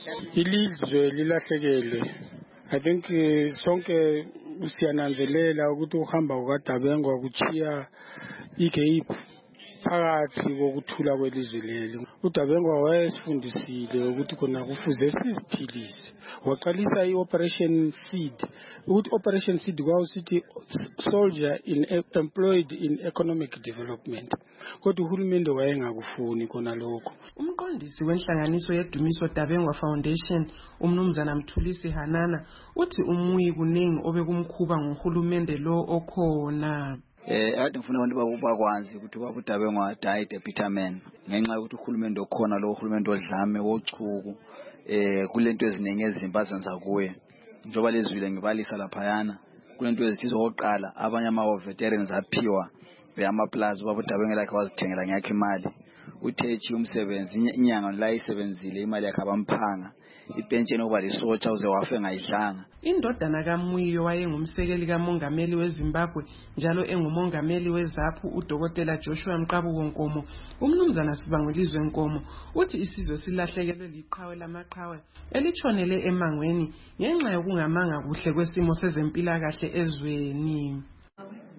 Ilizwe lilahlekele. I think sonke siyananzelela ukuthi uhamba kukaDabengwa kuchiya igap phakathi kokuthula kwelizwe leli. uDabengwa wayesifundisile ukuthi khona kufuze siziphilise. Waqalisa i-Operation Seed. Ukuthi Operation Seed kwawusithi soldier in employed in economic development. Kodwa uhulumende wayengakufuni khona lokho. Umqondisi wenhlanganiso yeDumiso Dabengwa Foundation uMnumzana Mthulisi Hanana uthi umuyi kuningi obekumkhuba ngohulumende lo okhona. Eh ade ngifuna abantu bakwazi ukuthi baba uDabengwa died a bitter man ngenxa yokuthi uhulumende okhona lo uhulumende odlame wochuku eh kulento eziningi ezimpazenza kuye njoba lezwile ngibalisa lapha yana kulento ezithi zoqala abanye ama veterans aphiwa beyama plaza baba uDabengwa lakhe wazithengela ngakhe imali uthethi umsebenzi inyanga la isebenzile imali yakhe abamphanga ipensheni oba lisotsha uze wafe ngayidlanga. Indodana kaMuyo wayengumsekeli kamongameli weZimbabwe njalo engumongameli weZAPHU uDokotela Joshua Mqabuko Nkomo. Umnumzana Sibangulizwe Nkomo uthi isizwe silahlekelwe liqhawe lamaqhawe elitshonele emangweni ngenxa yokungamanga kuhle kwesimo sezempilakahle ezweni.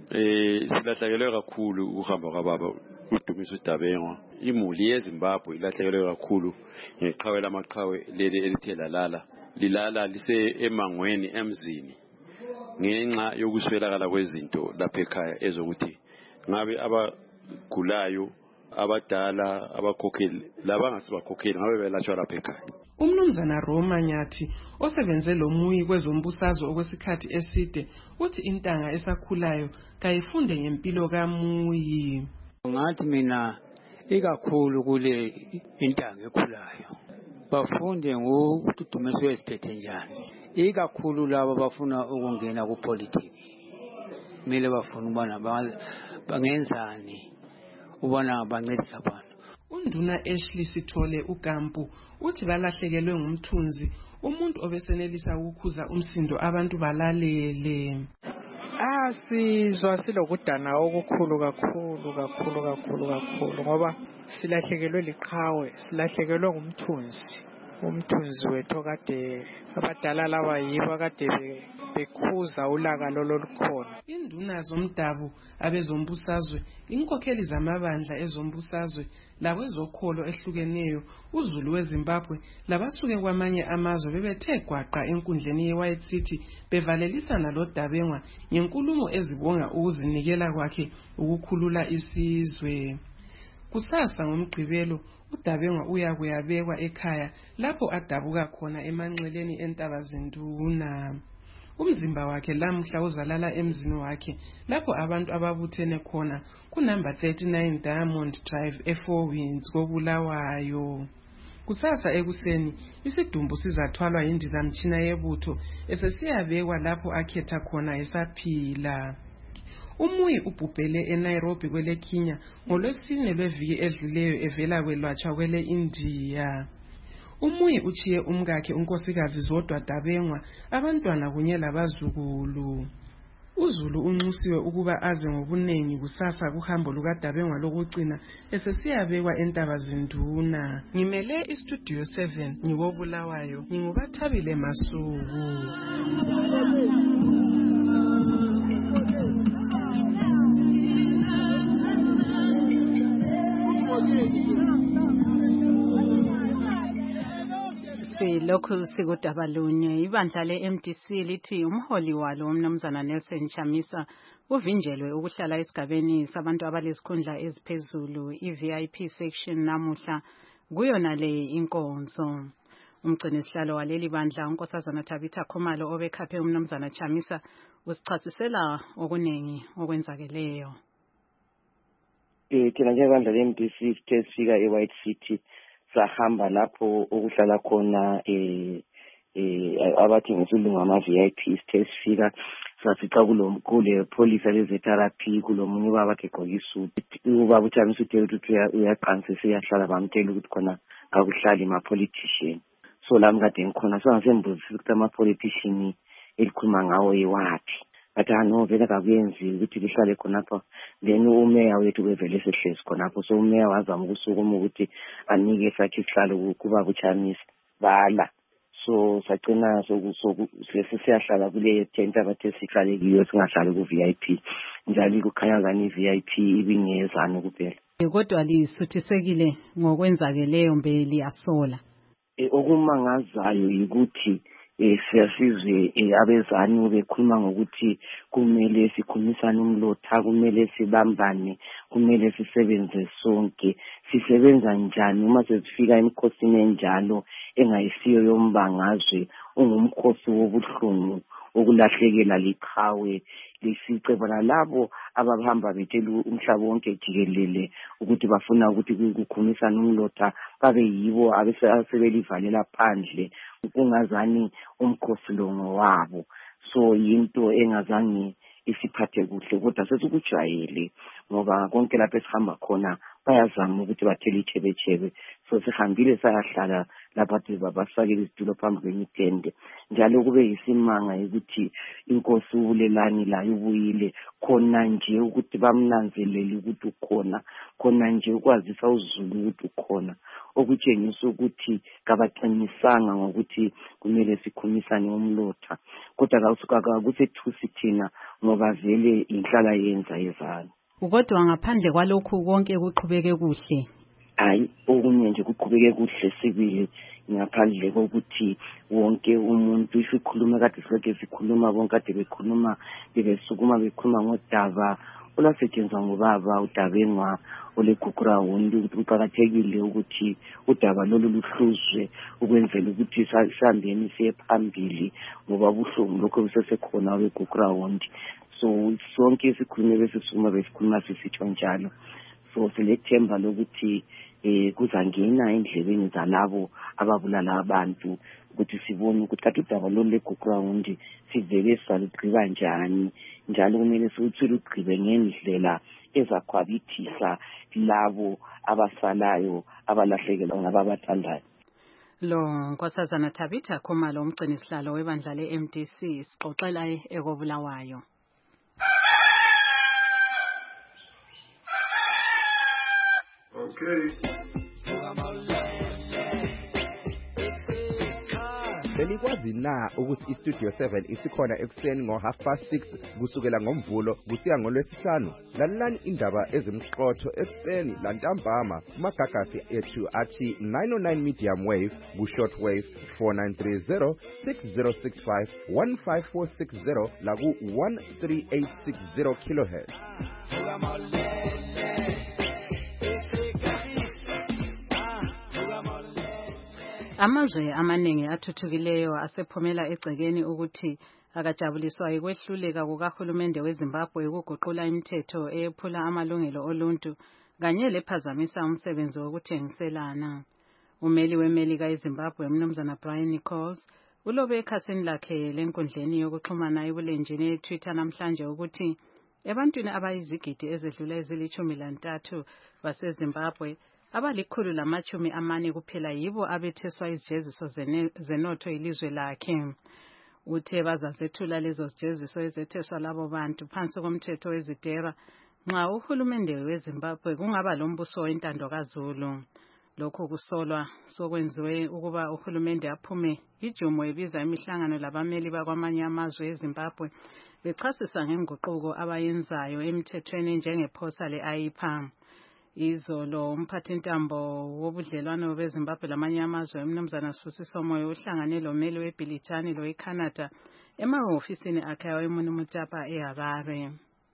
eh silahlekelwe kakhulu ukuhamba kwababa uDumiso Dabengwa. Imuli yeZimbabwe ilahlekelwe kakhulu ngeqhawe lamaqhawe leli elithe lalala lilala lise emangweni emzini ngenxa yokuswelakala kwezinto lapha ekhaya ezokuthi ngabe abagulayo abadala abakhokheli labangasibakhokeli ngabe belashwa lapha ekhaya. Umnumzana Roma Nyathi osebenze lomuyi kwezombusazwe okwesikhathi eside uthi intanga esakhulayo kayifunde ngempilo kamuyi. Ngathi mina ikakhulu kule intanga ekhulayo bafunde ngokududumiswe esithethe njani, ikakhulu labo bafuna ukungena kupolitiki kumele bafuna ubona bangenzani ubona bancedisa abantu. Unduna Ashley Sithole uGampu uthi balahlekelwe ngumthunzi umuntu obesenelisa ukukhuza umsindo abantu balalele. Ah sizwa silokudana okukhulu kakhulu kakhulu kakhulu kakhulu ngoba silahlekelwe liqhawe, silahlekelwe ngumthunzi. Umthunzi wethu kade abadala laba yibo kade bekhuza ulaka lolukhona. Induna zomdabu abezombusazwe, inkokheli zamabandla ezombusazwe lakwezokholo ehlukeneyo uZulu weZimbabwe labasuke kwamanye amazwe bebethe gwaqa enkundleni yeWhite City bevalelisana loDabengwa ngenkulumo ezibonga ukuzinikela kwakhe ukukhulula isizwe. Kusasa ngomgqibelo uDabengwa uya kuyabekwa ekhaya lapho adabuka khona emanxeleni entaba zinduna. Umzimba wakhe lamhla uzalala emzini wakhe lapho abantu ababuthene khona ku number thirty-nine Diamond Drive eFour Winds koBulawayo. Kusasa ekuseni isidumbu sizathwalwa yindizamtshina yebutho esesiyabekwa lapho akhetha khona esaphila. Umuyi ubhubhele eNairobi kwele Kenya ngolwesine lweviki edluleyo evela kwelatshwa kwele India. Umuyi uchiye umkakhe unkosikazi Zodwa Dabengwa abantwana kunye labazukulu. uZulu unxusiwe ukuba aze ngobunengi kusasa kuhambo lukaDabengwa lokucina esesiyabekwa entaba zinduna. Ngimele iStudio seven ngibobulawayo ngingubathabile Masuku. Lokhu sikudabalunye ibandla le-M D C lithi umholi walo umnumzana Nelson Chamisa uvinjelwe ukuhlala esigabeni sabantu abalesikhundla eziphezulu i-V I P section namuhla kuyona le inkonzo. Umgcinisihlalo waleli bandla unkosazana Tabitha Khumalo obekhaphe umnumzana Chamisa usichasisela okunengi okwenzakeleyo. Eh thina njengabandla le-M D C sithe sifika eWhite City sahamba lapho okuhlala khona eh eh abathi ngesilungu ama V I P sithe sifika safica kulo kule police lezitherapy kulomunye ubaba egqoke isuit ubaba uThamisa uthe ukuthi uyaqansisa uyahlala bamtshela ukuthi khona akuhlali ma politician. So lami kade ngikhona so ngisembuzisa ukuthi ama politician elikhuluma ngawo yiwathi bathi ano vele kakuyenzi ukuthi lihlale khonapha. Then umeya wethu bevele sehlezi khonapho so umeya wazama ukusukuma ukuthi anike sakhe isihlalo kuba kuChamisa bala. So sacina sesiyahlala kule tent abathe sihlale kiyo singahlali ku V I P njalo kukhanya ngani V I P ibingezana kuphela. Kodwa lisuthisekile ngokwenzakeleyo mbe liyasola. Okumangazayo ukuthi eh siyasizwe abezani bekhuluma ngokuthi kumele sikhumisane umlotha, kumele sibambane, kumele sisebenze sonke. Sisebenza njani uma sesifika emkhosini enjalo engayisiyo yombangazwe ungumkhosi wobuhlungu okulahlekela liqhawe lisice bona labo abahamba betshela umhlaba wonke jikelele ukuthi bafuna ukuthi kukhumisana umlotha babe yibo abesebelivalela phandle kungazani umkhosi lo ngowabo. So yinto engazange isiphathe kuhle kodwa sesikujwayele ngoba konke lapho esihamba khona bayazama ukuthi bathele ichebechebe. So sihambile sayahlala lapha ade babasakele izitulo phambi kwemitende njalo kube yisimanga ukuthi inkosi uBulelani la ubuyile khona nje ukuthi bamnanzelele ukuthi ukhona khona nje ukwazisa uZulu ukuthi ukhona okutshengisa ukuthi kabaqinisanga ngokuthi kumele sikhumisane umlotha kodwa kawusuka kusethusi thina ngoba vele inhlala yenza yezana. Kodwa ngaphandle kwalokhu konke kuqhubeke kuhle. Hayi okunye nje kuqhubeke kuhle sibili ngaphandle kokuthi wonke umuntu isikhuluma kade sonke sikhuluma bonke kade bekhuluma bebesukuma bekhuluma ngodaba olasetshenzwa ngobaba uDabengwa oleGugura wondi ukuthi kuqakathekile ukuthi udaba lolu luhluzwe ukwenzela ukuthi sihambeni siye phambili ngoba buhlungu lokho bisesekhona oleGugura wondi. So sonke isikhulume besisukuma besikhuluma sisitsho njalo. So silethemba lokuthi eh kuzangena endlebeni zalabo ababulala abantu ukuthi sibone ukuthi kathi udaba lo leGugura wondi sivele saligqiba njani njalo kumele siwuthule ugqibe ngendlela ezakhwabithisa labo abasalayo abalahlekelwa ngababathandayo. Lo Nkosazana Tabitha Khumalo umgcini sihlalo webandla le-M D C sixoxela ekobulawayo. Okay. Belikwazi na ukuthi iStudio seven isikhona ekuseni ngo half past six kusukela ngomvulo kusiya ngolwesihlanu. Lalelani indaba ezimxotho ekuseni lantambama kumagagasi ethu athi nine oh nine medium wave ku short wave four nine three zero six zero six five one five four six zero la ku one three eight six zero kilohertz. Amazwe amaningi athuthukileyo asephumela egcekeni ukuthi akajabuliswa ikwehluleka kukahulumende weZimbabwe ukuguqula imithetho eyephula amalungelo oluntu kanye lephazamisa umsebenzi wokuthengiselana. Umeli weMelika eZimbabwe uMnumzana Brian Nichols ulobe ekhasini lakhe lenkundleni yokuxhumana ebulenjini eTwitter namhlanje ukuthi ebantwini abayizigidi ezedlula ezilithumi lantathu baseZimbabwe abalikhulu lamachumi amane kuphela yibo abetheswa izijeziso zenotho ilizwe lakhe. Uthe bazazethula lezo zijeziso ezetheswa labo bantu phansi komthetho wezidera nxa uhulumende weZimbabwe kungaba lombuso wentando kaZulu. Lokho kusolwa sokwenziwe ukuba uhulumende aphume ijumo ebiza imihlangano labameli bakwamanye amazwe eZimbabwe bechasisa ngenguquko abayenzayo emthethweni njengephosa le-I E P A. Izolo umphathintambo wobudlelwano beZimbabwe lamanye amazwe uMnumzana Sibusiso Moyo uhlangane lomeli weBrithani lo eCanada emahofisini akhe eMunumutapa eHarare.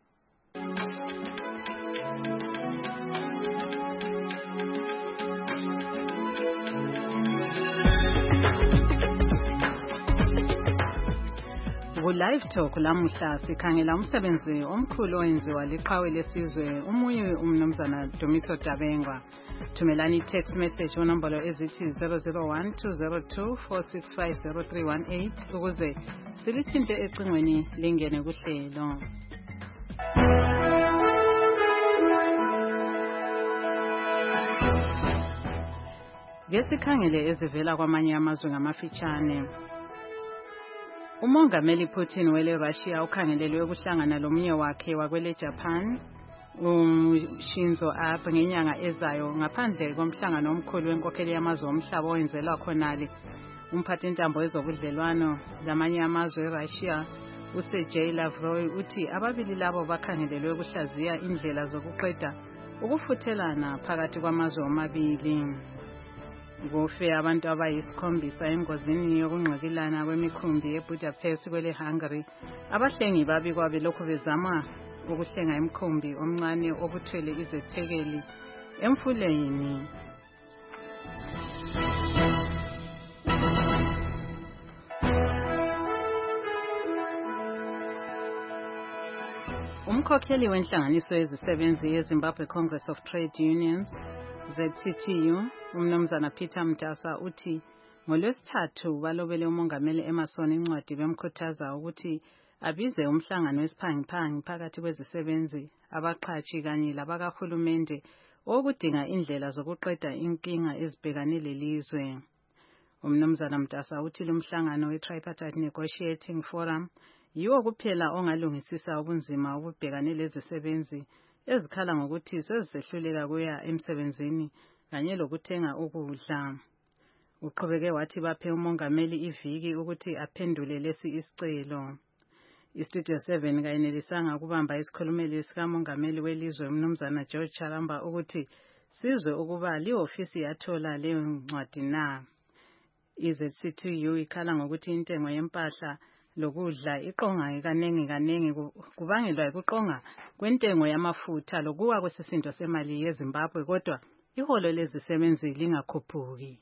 Live Talk lamuhla sikhangela umsebenzi omkhulu owenziwa liqhawe lesizwe umuyi uMnumzana Dumiso Dabengwa. Thumelani text message unombolo ezithi zero zero one two zero two four six five zero three one eight ukuze silithinte ecingweni lingene kuhlelo. Ngesikhangele ezivela kwamanye amazwe ngamafitshane. Umongameli Putin wele Russia ukhangelelwe ukuhlangana lomnye wakhe wakwele Japan uShinzo Abe ngenyanga ezayo ngaphandle komhlangano omkhulu wenkokheli yamazwe omhlaba owenzelwa khonale. Umphathintambo wezobudlelwano lamanye amazwe eRussia uSergey Lavrov uthi ababili labo bakhangelelwe ukuhlaziya indlela zokuqeda ukufuthelana phakathi kwamazwe omabili. Kufe abantu abayisikhombisa engozini yokunqakilana kwemikhumbi eBudapest kwele Hungary. Abahlengi babikwa belokhu bezama ukuhlenga imikhumbi omncane obuthwele izethekeli emfuleni. Umkhokheli wenhlanganiso yezisebenzi yeZimbabwe Congress of Trade Unions Z C T U uMnumzana Peter Mdasa uthi ngolwesithathu balobele umongameli Emerson incwadi bemkhuthaza ukuthi abize umhlangano wesiphangiphangi phakathi kwezisebenzi abaqhatshi kanye labakahulumende okudinga indlela zokuqeda inkinga ezibhekane lelizwe. Umnumzana Mtasa uthi lumhlangano we-Tripartite Negotiating Forum yiwo kuphela ongalungisisa ubunzima obubhekane lezisebenzi ezikhala ngokuthi sezisehluleka kuya emsebenzini kanye lokuthenga ukudla. Uqhubeke wathi baphe umongameli iviki ukuthi aphendule lesi isicelo. Istudio seven kayenelisanga ukubamba isikhulumeli sikamongameli welizwe umnumzana George Chalamba ukuthi sizwe ukuba liofisi yathola leyo ncwadi na. I-Z C two U ikhala ngokuthi intengo yempahla lokudla iqonga kanengi kanengi kubangelwa ukuqonga kwentengo yamafutha lokuwa kwesisindo semali yeZimbabwe kodwa iholo lezisebenzi lingakhuphuki.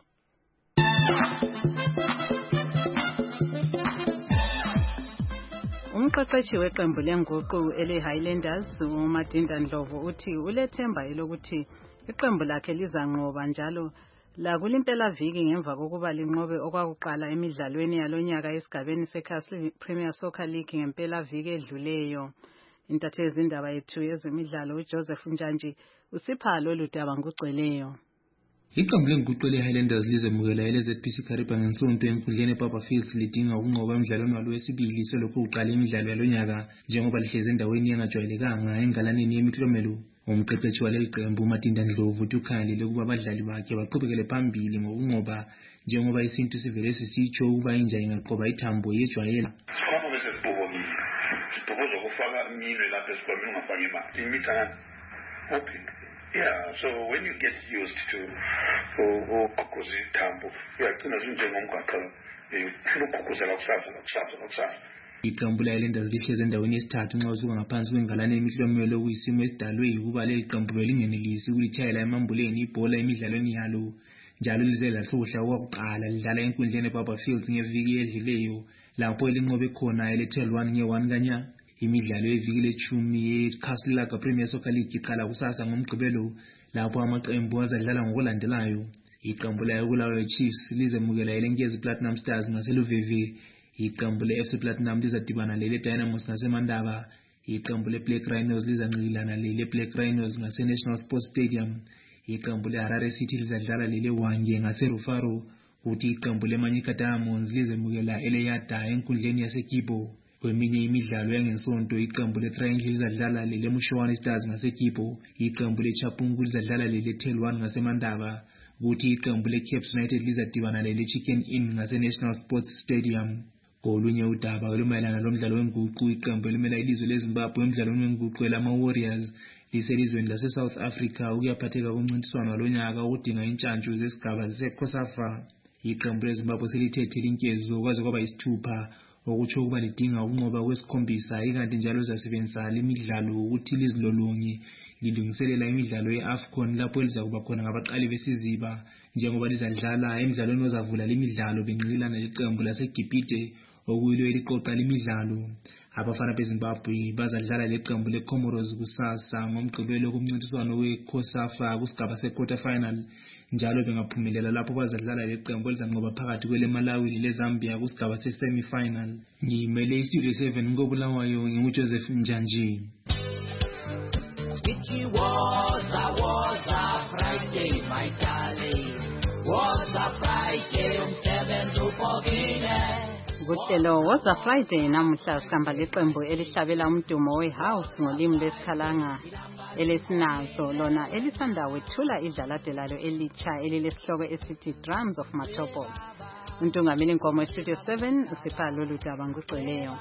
Umqeqeshi weqembu lenguqu ele-Highlanders uMadinda Ndlovu uthi ulethemba elokuthi iqembu lakhe lizanqoba njalo la kulimpela viki ngemva kokuba linqobe okwakuqala emidlalweni yalonyaka esigabeni seCastle Premier Soccer League ngempela viki edluleyo. Intatheli indaba yethu yezemidlalo uJoseph Njanji usipha lolu daba ngugcweleyo. Iqembu lenguqu le-Highlanders lizemukela ele-Z P C Kariba ngesonto enkundleni ePapa Fields lidinga ukunqoba emidlalweni walo wesibili selokhu uqala imidlalo yalonyaka njengoba lihlezi endaweni engajwayelekanga engalaneni yemiklomelo. Umqeqeshi waleli qembu uMadinda Ndlovu uthi ukhalele ukuba abadlali bakhe baqhubekele phambili ngokunqoba njengoba isintu sivele sisitsho ukuba inja ingaqoba ithambo yejwayela. Sikhona bese sibhobomile. Sibhoboza ukufaka iminwe lapha esikhona ungafaki imali. Imithana. Okay. Yeah, so when you get used to ukukhuza ithambo, uyagcina njengomgaqa ufuna ukukhuzela kusasa kusasa kusasa. Iqembu le-Highlanders lihlezi endaweni yesithathu nxa usuka ngaphansi kwengalane yemiklomelo okuyisimo esidalwe ukuba leli qembu belingenelisi ukulitshayela emambuleni ibhola emidlalweni yalo njalo lize lahluhla okwakuqala lidlala enkundleni ePapa Fields ngeviki edlileyo lapho elinqobe khona ele-Tel one nge-one kanya. Imidlalo yeviki lechumi ye-Castle Premier Soccer League iqala kusasa ngomgqibelo lapho amaqembu azadlala ngokulandelayo. Iqembu layo Chiefs lizemukela elenkezi Platinum Stars ngaseluveve. Iqembu le-F C Platinum lizadibana lele Dynamos ngaseMandaba. Iqembu le-Black Rhinos lizanqilana lele Black Rhinos ngase-National Sports Stadium. Iqembu le-Harare City lizadlala lele Hwange ngase-Rufaro. Kuthi iqembu le-Manyika Diamonds lizemukela ele-Yada enkundleni yaseKibo. Kweminye imidlalo yangesonto iqembu le-Triangle lizadlala lele Mushowane Stars ngaseKibo. Iqembu le-Chapungu lizadlala lele Tel one ngaseMandaba. Kuthi iqembu le-Caps United lizadibana lele Chicken Inn ngase-National Sports Stadium. Kolunye udaba olumayelana lomdlalo wenguqu iqembu elimela ilizwe leZimbabwe emdlalweni wenguqu elama-Warriors liselizweni lase-South Africa ukuyaphatheka kumncintiswano walonyaka ukudinga intshantshu zesigaba se-COSAFA. Iqembu leZimbabwe selithethe linkezo kwaze kwaba yisithupha okutsho ukuba lidinga ukunqoba kwesikhombisa ikanti njalo zasebenzisa lemidlalo ukuthi lizilolonge lilungiselela imidlalo ye-AFCON lapho elizakuba khona ngabaqali besiziba njengoba lizadlala emidlalweni ozavula lemidlalo benqilana leqembu laseGibhite okuyilo eliqoqa lemidlalo. Abafana beZimbabwe bazadlala leqembu leComoros kusasa ngomgqibelo kumncintiswano we-COSAFA kusigaba se-quarter final njalo bengaphumelela lapho bazadlala leqembu elizanqoba phakathi kweleMalawi leZambia kusigaba se-semi-final. Ngimele iStudio seven ngobulawayo nginguJoseph Njanji. It was a was a Friday, my darling. Was a Friday um seven to fourteen. Kuhlelo was a Friday namuhla sihamba leqembu elihlabela umdumo we-house ngolimi lesikhalanga elesinazo lona elisanda wethula idlalade lalo elitsha elilesihloko esithi Drums of Matopo. Untungameli inkomo eStudio seven usipha lolu daba ngugcweleyo.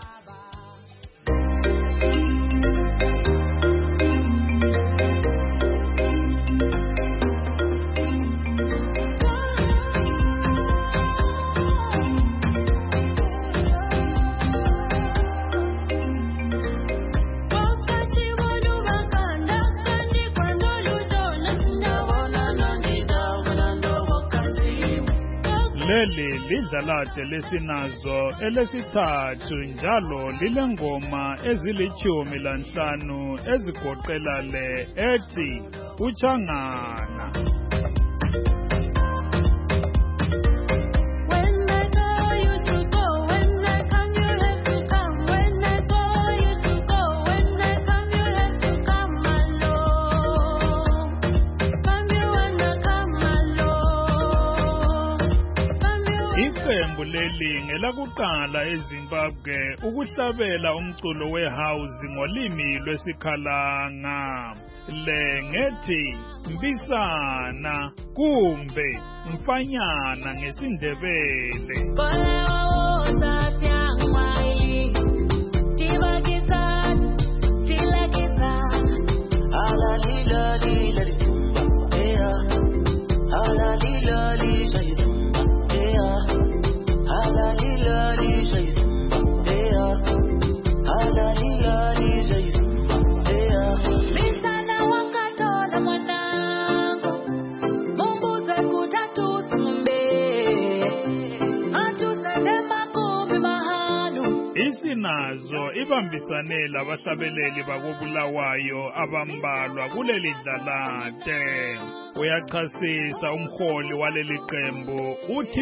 Leli lidlalade lesinazo elesithathu njalo lilengoma ezilichumi lanhlanu ezigoqela le ethi Uchangana. elakuqala eZimbabwe ukuhlabela umculo wehouse ngolimi lwesikhalanga. Le ngethi mbisana kumbe mfanyana ngesindebele. Isinazo ibambisane labahlabeleli bakobulawayo abambalwa kuleli dlalatte. Uyachasisa umholi waleli qembu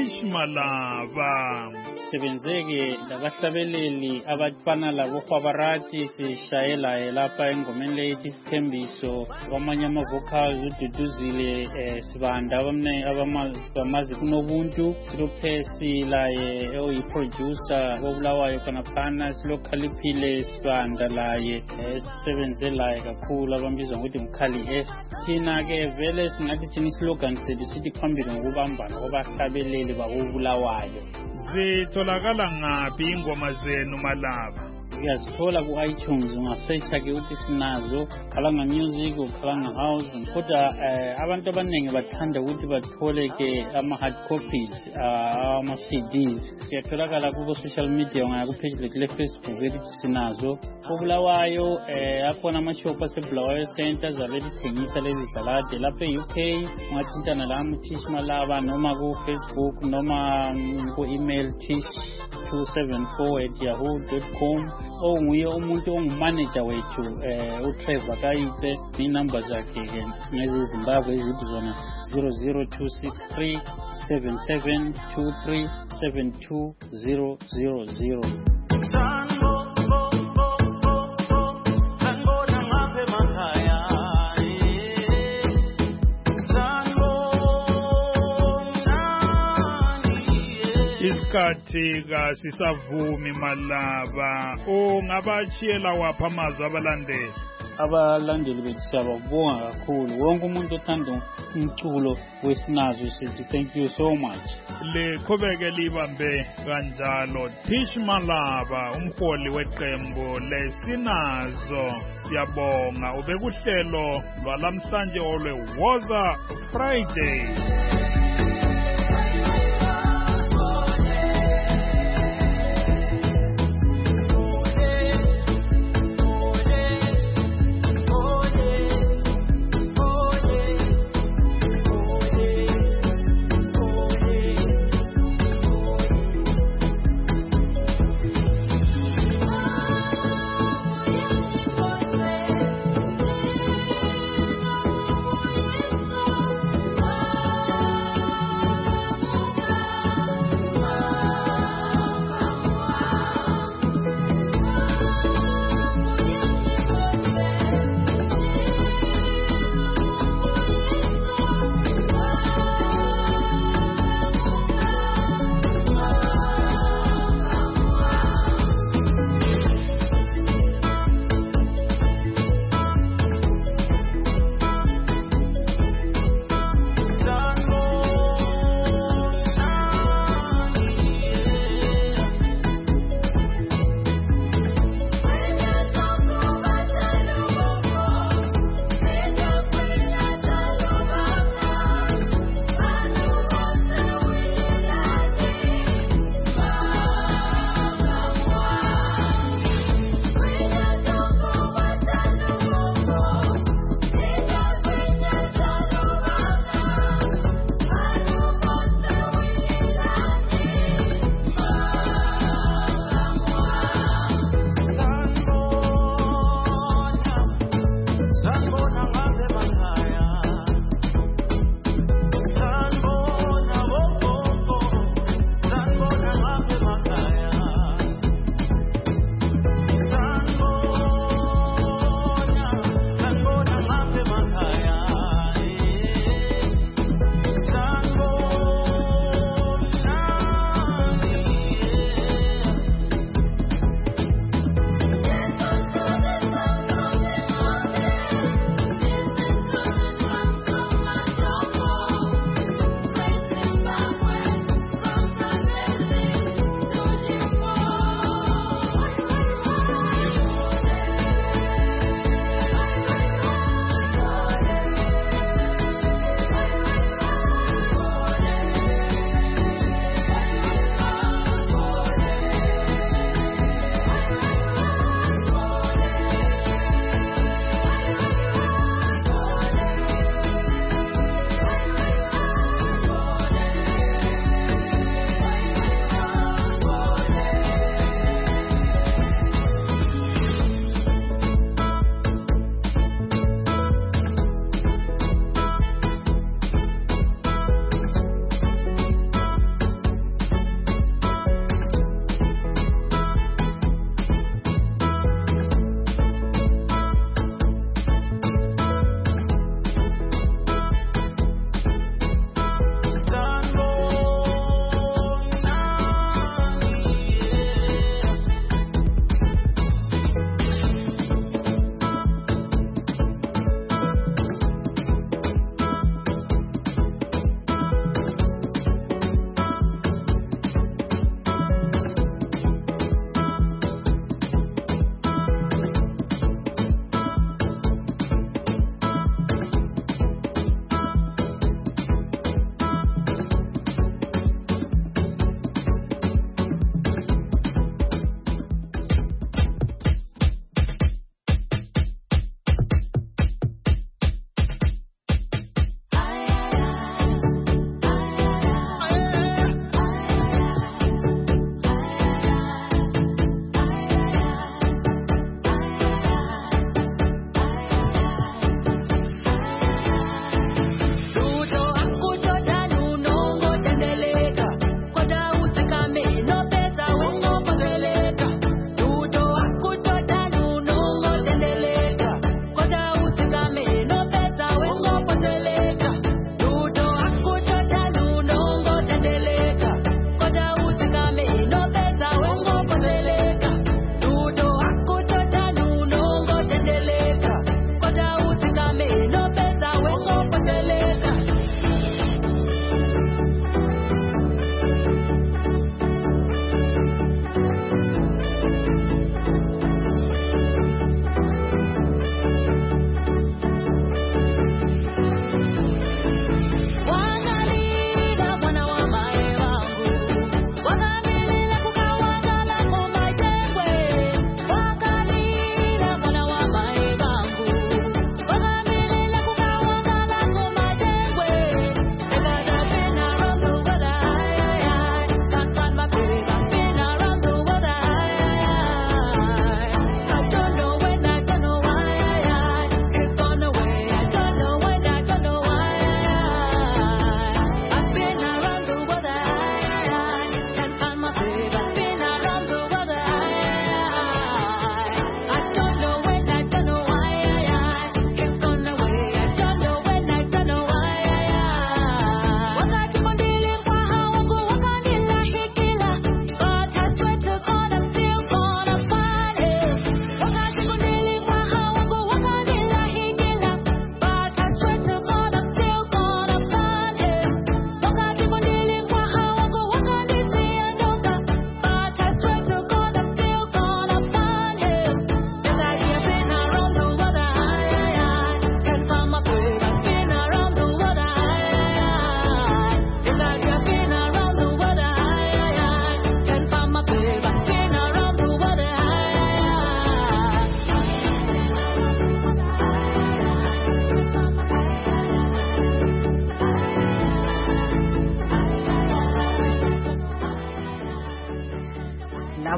uThishmalava. Sebenzeke labahlabeleli abafana labo Khwabarati sishayela lapha engomeni lethi isithembiso kwamanye ama vocals ududuzile eh, sibanda abamne abamazi kunobuntu silophesi laye oyi producer wobulawayo kana phana silokhaliphile sibanda laye sisebenze laye kakhulu abambizwa ngokuthi mkhali S. Thina ke vele singathi thina islogan sethu sithi phambili ngokubambana kwabahlabeleli bakobulawayo. Zitholakala ngaphi ingoma zenu Malava? Uyazithola ku iTunes ungasearcha ke uthi Sinazo, Khalanga Music, Khalanga House. Kodwa abantu abaningi bathanda ukuthi bathole ke ama hard copies, ama C Ds. Siyatholakala ku social media ungaya ku page le Facebook ethi Sinazo. Kobulawayo akhona ama shop asebulawayo centers abelithengisa lezi salad lapha e U K. Ungathintana lami Thishmalava noma ku Facebook noma ku email tish two seven four at yahoo dot com. Onguye umuntu ongumanager wethu eh uTrevor Kayitse. Inumber zakhe ke ngezi Zimbabwe izithi zona zero zero two six three seven seven two three seven two zero zero zero. Isikhathi kasisavumi Malava ungabachiyela wapha amazwi abalandeli. Abalandeli bethu siyababonga kakhulu. Wonke umuntu othanda umculo weSinazo sithi thank you so much. Liqhubeke libambe kanjalo. Thishmalava umholi weqembu leSinazo siyabonga ubekuhlelo lwalamhlanje olwe Woza Friday.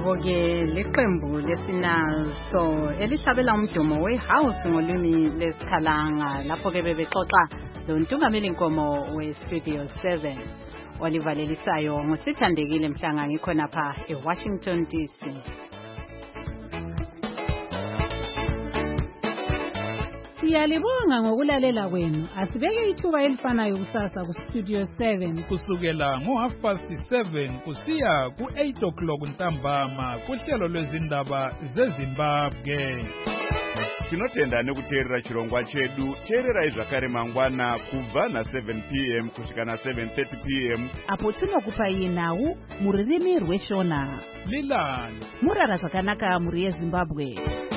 labo ke liqembu lesinazo elihlabela umdumo wehouse ngolimi lesikhalanga lapho ke bebexoxa lo ntungameli inkomo we-Studio seven olivalelisayo ngusithandekile Mhlanga ngikhona pha eWashington D C. Siyalibonga ngokulalela kwenu. Asibeke ithuba elifanayo kusasa ku-Studio seven kusukela ngo-half past seven kusiya ku-eight o'clock ntambama kuhlelo lwezindaba zeZimbabwe. Tinotenda nekuteerera chirongwa chedu. Teererai zvakare mangwana kubva na seven p m kusvika na seven thirty p m apo tinokupai nhau muririmi rweshona. Lilani murara zvakanaka muri yeZimbabwe.